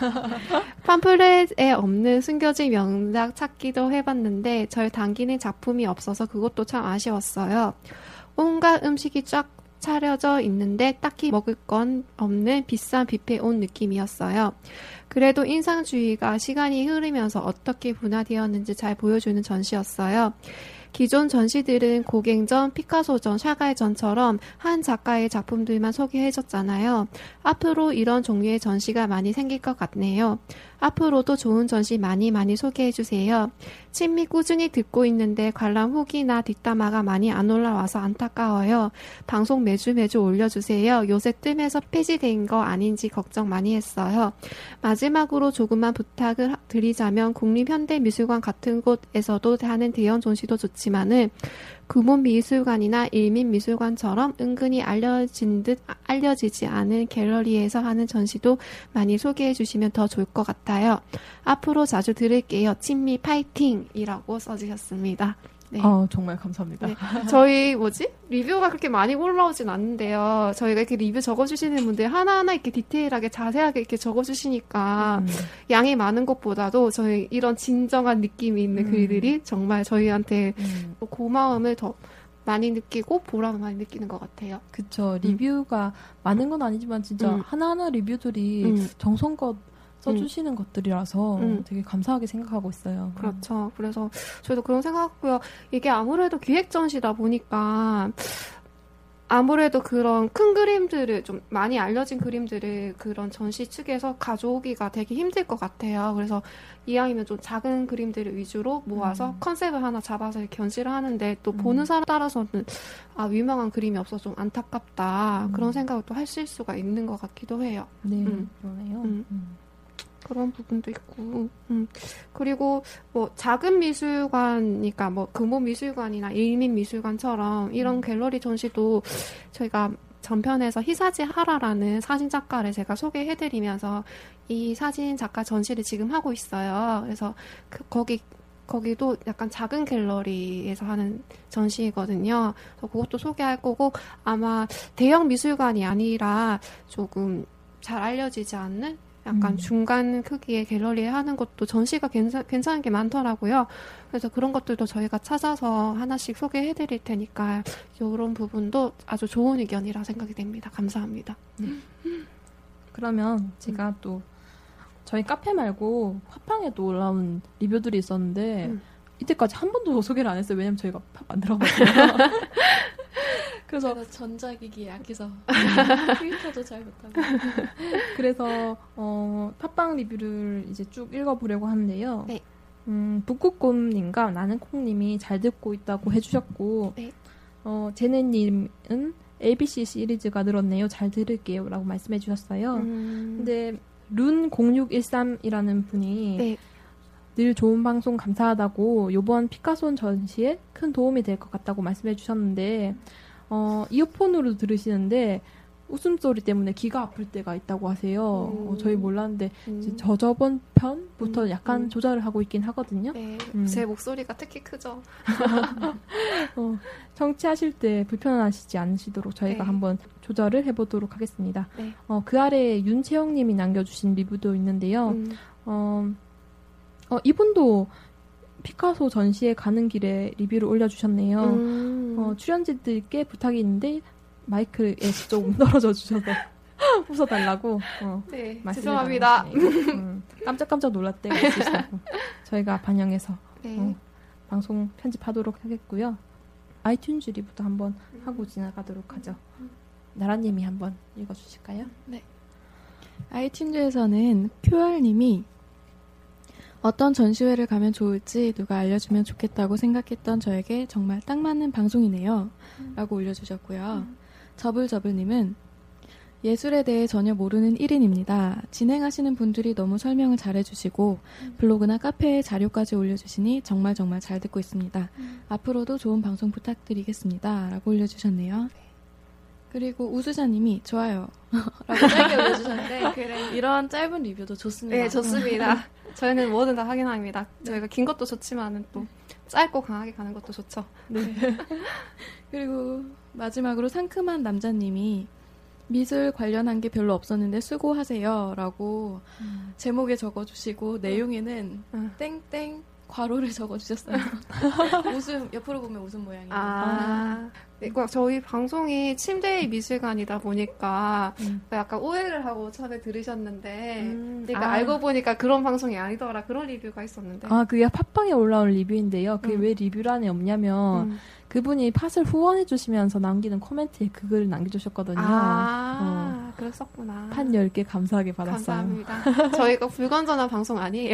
팜플렛에 없는 숨겨진 명작 찾기도 해봤는데 절 당기는 작품이 없어서 그것도 참 아쉬웠어요. 온갖 음식이 쫙 차려져 있는데 딱히 먹을 건 없는 비싼 뷔페 온 느낌이었어요. 그래도 인상주의가 시간이 흐르면서 어떻게 분화되었는지 잘 보여주는 전시였어요. 기존 전시들은 고갱전, 피카소전, 샤갈전처럼 한 작가의 작품들만 소개해줬잖아요. 앞으로 이런 종류의 전시가 많이 생길 것 같네요. 앞으로도 좋은 전시 많이 많이 소개해주세요. 친미 꾸준히 듣고 있는데 관람 후기나 뒷담화가 많이 안 올라와서 안타까워요. 방송 매주 매주 올려주세요. 요새 뜸에서 폐지된 거 아닌지 걱정 많이 했어요. 마지막으로 조금만 부탁을 드리자면 국립현대미술관 같은 곳에서도 하는 대형 전시도 좋지만은 금혼미술관이나 일민미술관처럼 은근히 알려진 듯 알려지지 않은 갤러리에서 하는 전시도 많이 소개해 주시면 더 좋을 것 같아요. 앞으로 자주 들을게요. 친미 파이팅이라고 써주셨습니다. 네. 어, 정말 감사합니다. 네. 저희 뭐지? 리뷰가 그렇게 많이 올라오진 않는데요. 저희가 이렇게 리뷰 적어주시는 분들 하나하나 이렇게 디테일하게 자세하게 이렇게 적어주시니까 음. 양이 많은 것보다도 저희 이런 진정한 느낌이 있는 음. 글들이 정말 저희한테 음. 고마움을 더 많이 느끼고 보람을 많이 느끼는 것 같아요. 그쵸. 리뷰가 음. 많은 건 아니지만 진짜 음. 하나하나 리뷰들이 음. 정성껏 써주시는 음. 것들이라서 음. 되게 감사하게 생각하고 있어요. 그렇죠. 그래서 저희도 그런 생각하고요. 이게 아무래도 기획 전시다 보니까 아무래도 그런 큰 그림들을 좀 많이 알려진 그림들을 그런 전시 측에서 가져오기가 되게 힘들 것 같아요. 그래서 이왕이면 좀 작은 그림들을 위주로 모아서 음. 컨셉을 하나 잡아서 견시를 하는데 또 음. 보는 사람 따라서는 아 유명한 그림이 없어서 좀 안타깝다 음. 그런 생각을 또 하실 수가 있는 것 같기도 해요. 네, 음. 그러네요. 음. 음. 그런 부분도 있고, 음. 그리고 뭐 작은 미술관이니까 뭐 금호 미술관이나 일민 미술관처럼 이런 음. 갤러리 전시도 저희가 전편에서 희사지 하라라는 사진 작가를 제가 소개해드리면서 이 사진 작가 전시를 지금 하고 있어요. 그래서 그, 거기 거기도 약간 작은 갤러리에서 하는 전시거든요. 그래서 그것도 소개할 거고 아마 대형 미술관이 아니라 조금 잘 알려지지 않는 약간 음. 중간 크기의 갤러리에 하는 것도 전시가 괜찮, 괜찮은 게 많더라고요. 그래서 그런 것들도 저희가 찾아서 하나씩 소개해 드릴 테니까 이런 부분도 아주 좋은 의견이라 생각이 됩니다. 감사합니다. 음. 그러면 제가 음. 또 저희 카페 말고 화팡에도 올라온 리뷰들이 있었는데 음. 이때까지 한 번도 소개를 안 했어요. 왜냐면 저희가 팝 만들어가지고. 그래서 전자기기 약해서 트위터도 잘 못하고 그래서 어, 팟빵 리뷰를 이제 쭉 읽어보려고 하는데요. 네. 음, 북극곰님과 나는 콩님이 잘 듣고 있다고 해주셨고 네. 어, 제네님은 에이비씨 시리즈가 늘었네요. 잘 들을게요. 라고 말씀해 주셨어요. 음. 근데 룬 공육일삼이라는 분이 네. 늘 좋은 방송 감사하다고 이번 피카소 전시에 큰 도움이 될 것 같다고 말씀해 주셨는데 어, 이어폰으로 들으시는데 웃음소리 때문에 귀가 아플 때가 있다고 하세요. 음. 어, 저희 몰랐는데 음. 이제 저저번 편부터 음. 약간 음. 조절을 하고 있긴 하거든요. 네, 음. 제 목소리가 특히 크죠. 어, 청취하실 때 불편하시지 않으시도록 저희가 네. 한번 조절을 해보도록 하겠습니다. 네. 어, 그 아래에 윤채영님이 남겨주신 리뷰도 있는데요. 음. 어, 어, 이분도 피카소 전시에 가는 길에 리뷰를 올려주셨네요. 음. 어, 출연진들께 부탁이 있는데 마이크에 조금 떨어져 주셔서 웃어달라고 어, 네, 말씀을 죄송합니다. 음, 깜짝깜짝 놀랄 때가 있으시다고 저희가 반영해서 네. 어, 방송 편집하도록 하겠고요. 아이튠즈 리뷰도 한번 하고 지나가도록 하죠. 나라님이 한번 읽어주실까요? 네. 아이튠즈에서는 큐알님이 어떤 전시회를 가면 좋을지 누가 알려주면 좋겠다고 생각했던 저에게 정말 딱 맞는 방송이네요. 음. 라고 올려주셨고요. 음. 저블저블님은 예술에 대해 전혀 모르는 일 인입니다. 진행하시는 분들이 너무 설명을 잘해주시고 음. 블로그나 카페에 자료까지 올려주시니 정말 정말 잘 듣고 있습니다. 음. 앞으로도 좋은 방송 부탁드리겠습니다. 라고 올려주셨네요. 네. 그리고 우수자님이 좋아요. 라고 짧게 올려주셨는데 그래. 이런 짧은 리뷰도 좋습니다. 네, 좋습니다. 저희는 뭐든 다 확인합니다. 저희가 긴 것도 좋지만 또 짧고 강하게 가는 것도 좋죠. 네. 그리고 마지막으로 상큼한 남자님이 미술 관련한 게 별로 없었는데 수고하세요. 라고 음. 제목에 적어주시고 내용에는 음. 땡땡 괄호를 적어주셨어요. 웃음, 옆으로 보면 웃음 모양이에요. 아, 네, 저희 방송이 침대의 미술관이다 보니까 음. 약간 오해를 하고 처음에 들으셨는데 음. 그러니까 아. 알고 보니까 그런 방송이 아니더라. 그런 리뷰가 있었는데. 아, 그게 팟빵에 올라온 리뷰인데요. 그게 음. 왜 리뷰란에 없냐면 음. 그분이 팟을 후원해 주시면서 남기는 코멘트에 그 글을 남겨주셨거든요. 아, 어. 그랬었구나. 판 열 개 감사하게 받았어요. 감사합니다. 저희가 불건전한 방송 아니에요.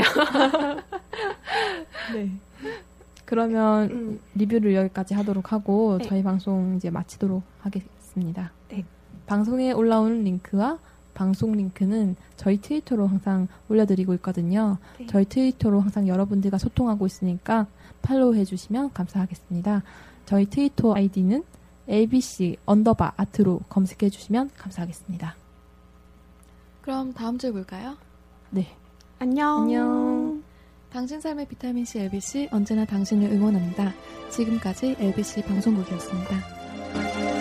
네. 그러면 음. 리뷰를 여기까지 하도록 하고 네. 저희 방송 이제 마치도록 하겠습니다. 네. 방송에 올라오는 링크와 방송 링크는 저희 트위터로 항상 올려드리고 있거든요. 네. 저희 트위터로 항상 여러분들과 소통하고 있으니까 팔로우 해주시면 감사하겠습니다. 저희 트위터 아이디는 에이비씨 언더바 아트로 검색해주시면 감사하겠습니다. 그럼 다음 주에 볼까요? 네. 안녕. 안녕. 당신 삶의 비타민C 엘비씨 언제나 당신을 응원합니다. 지금까지 엘비씨 방송국이었습니다.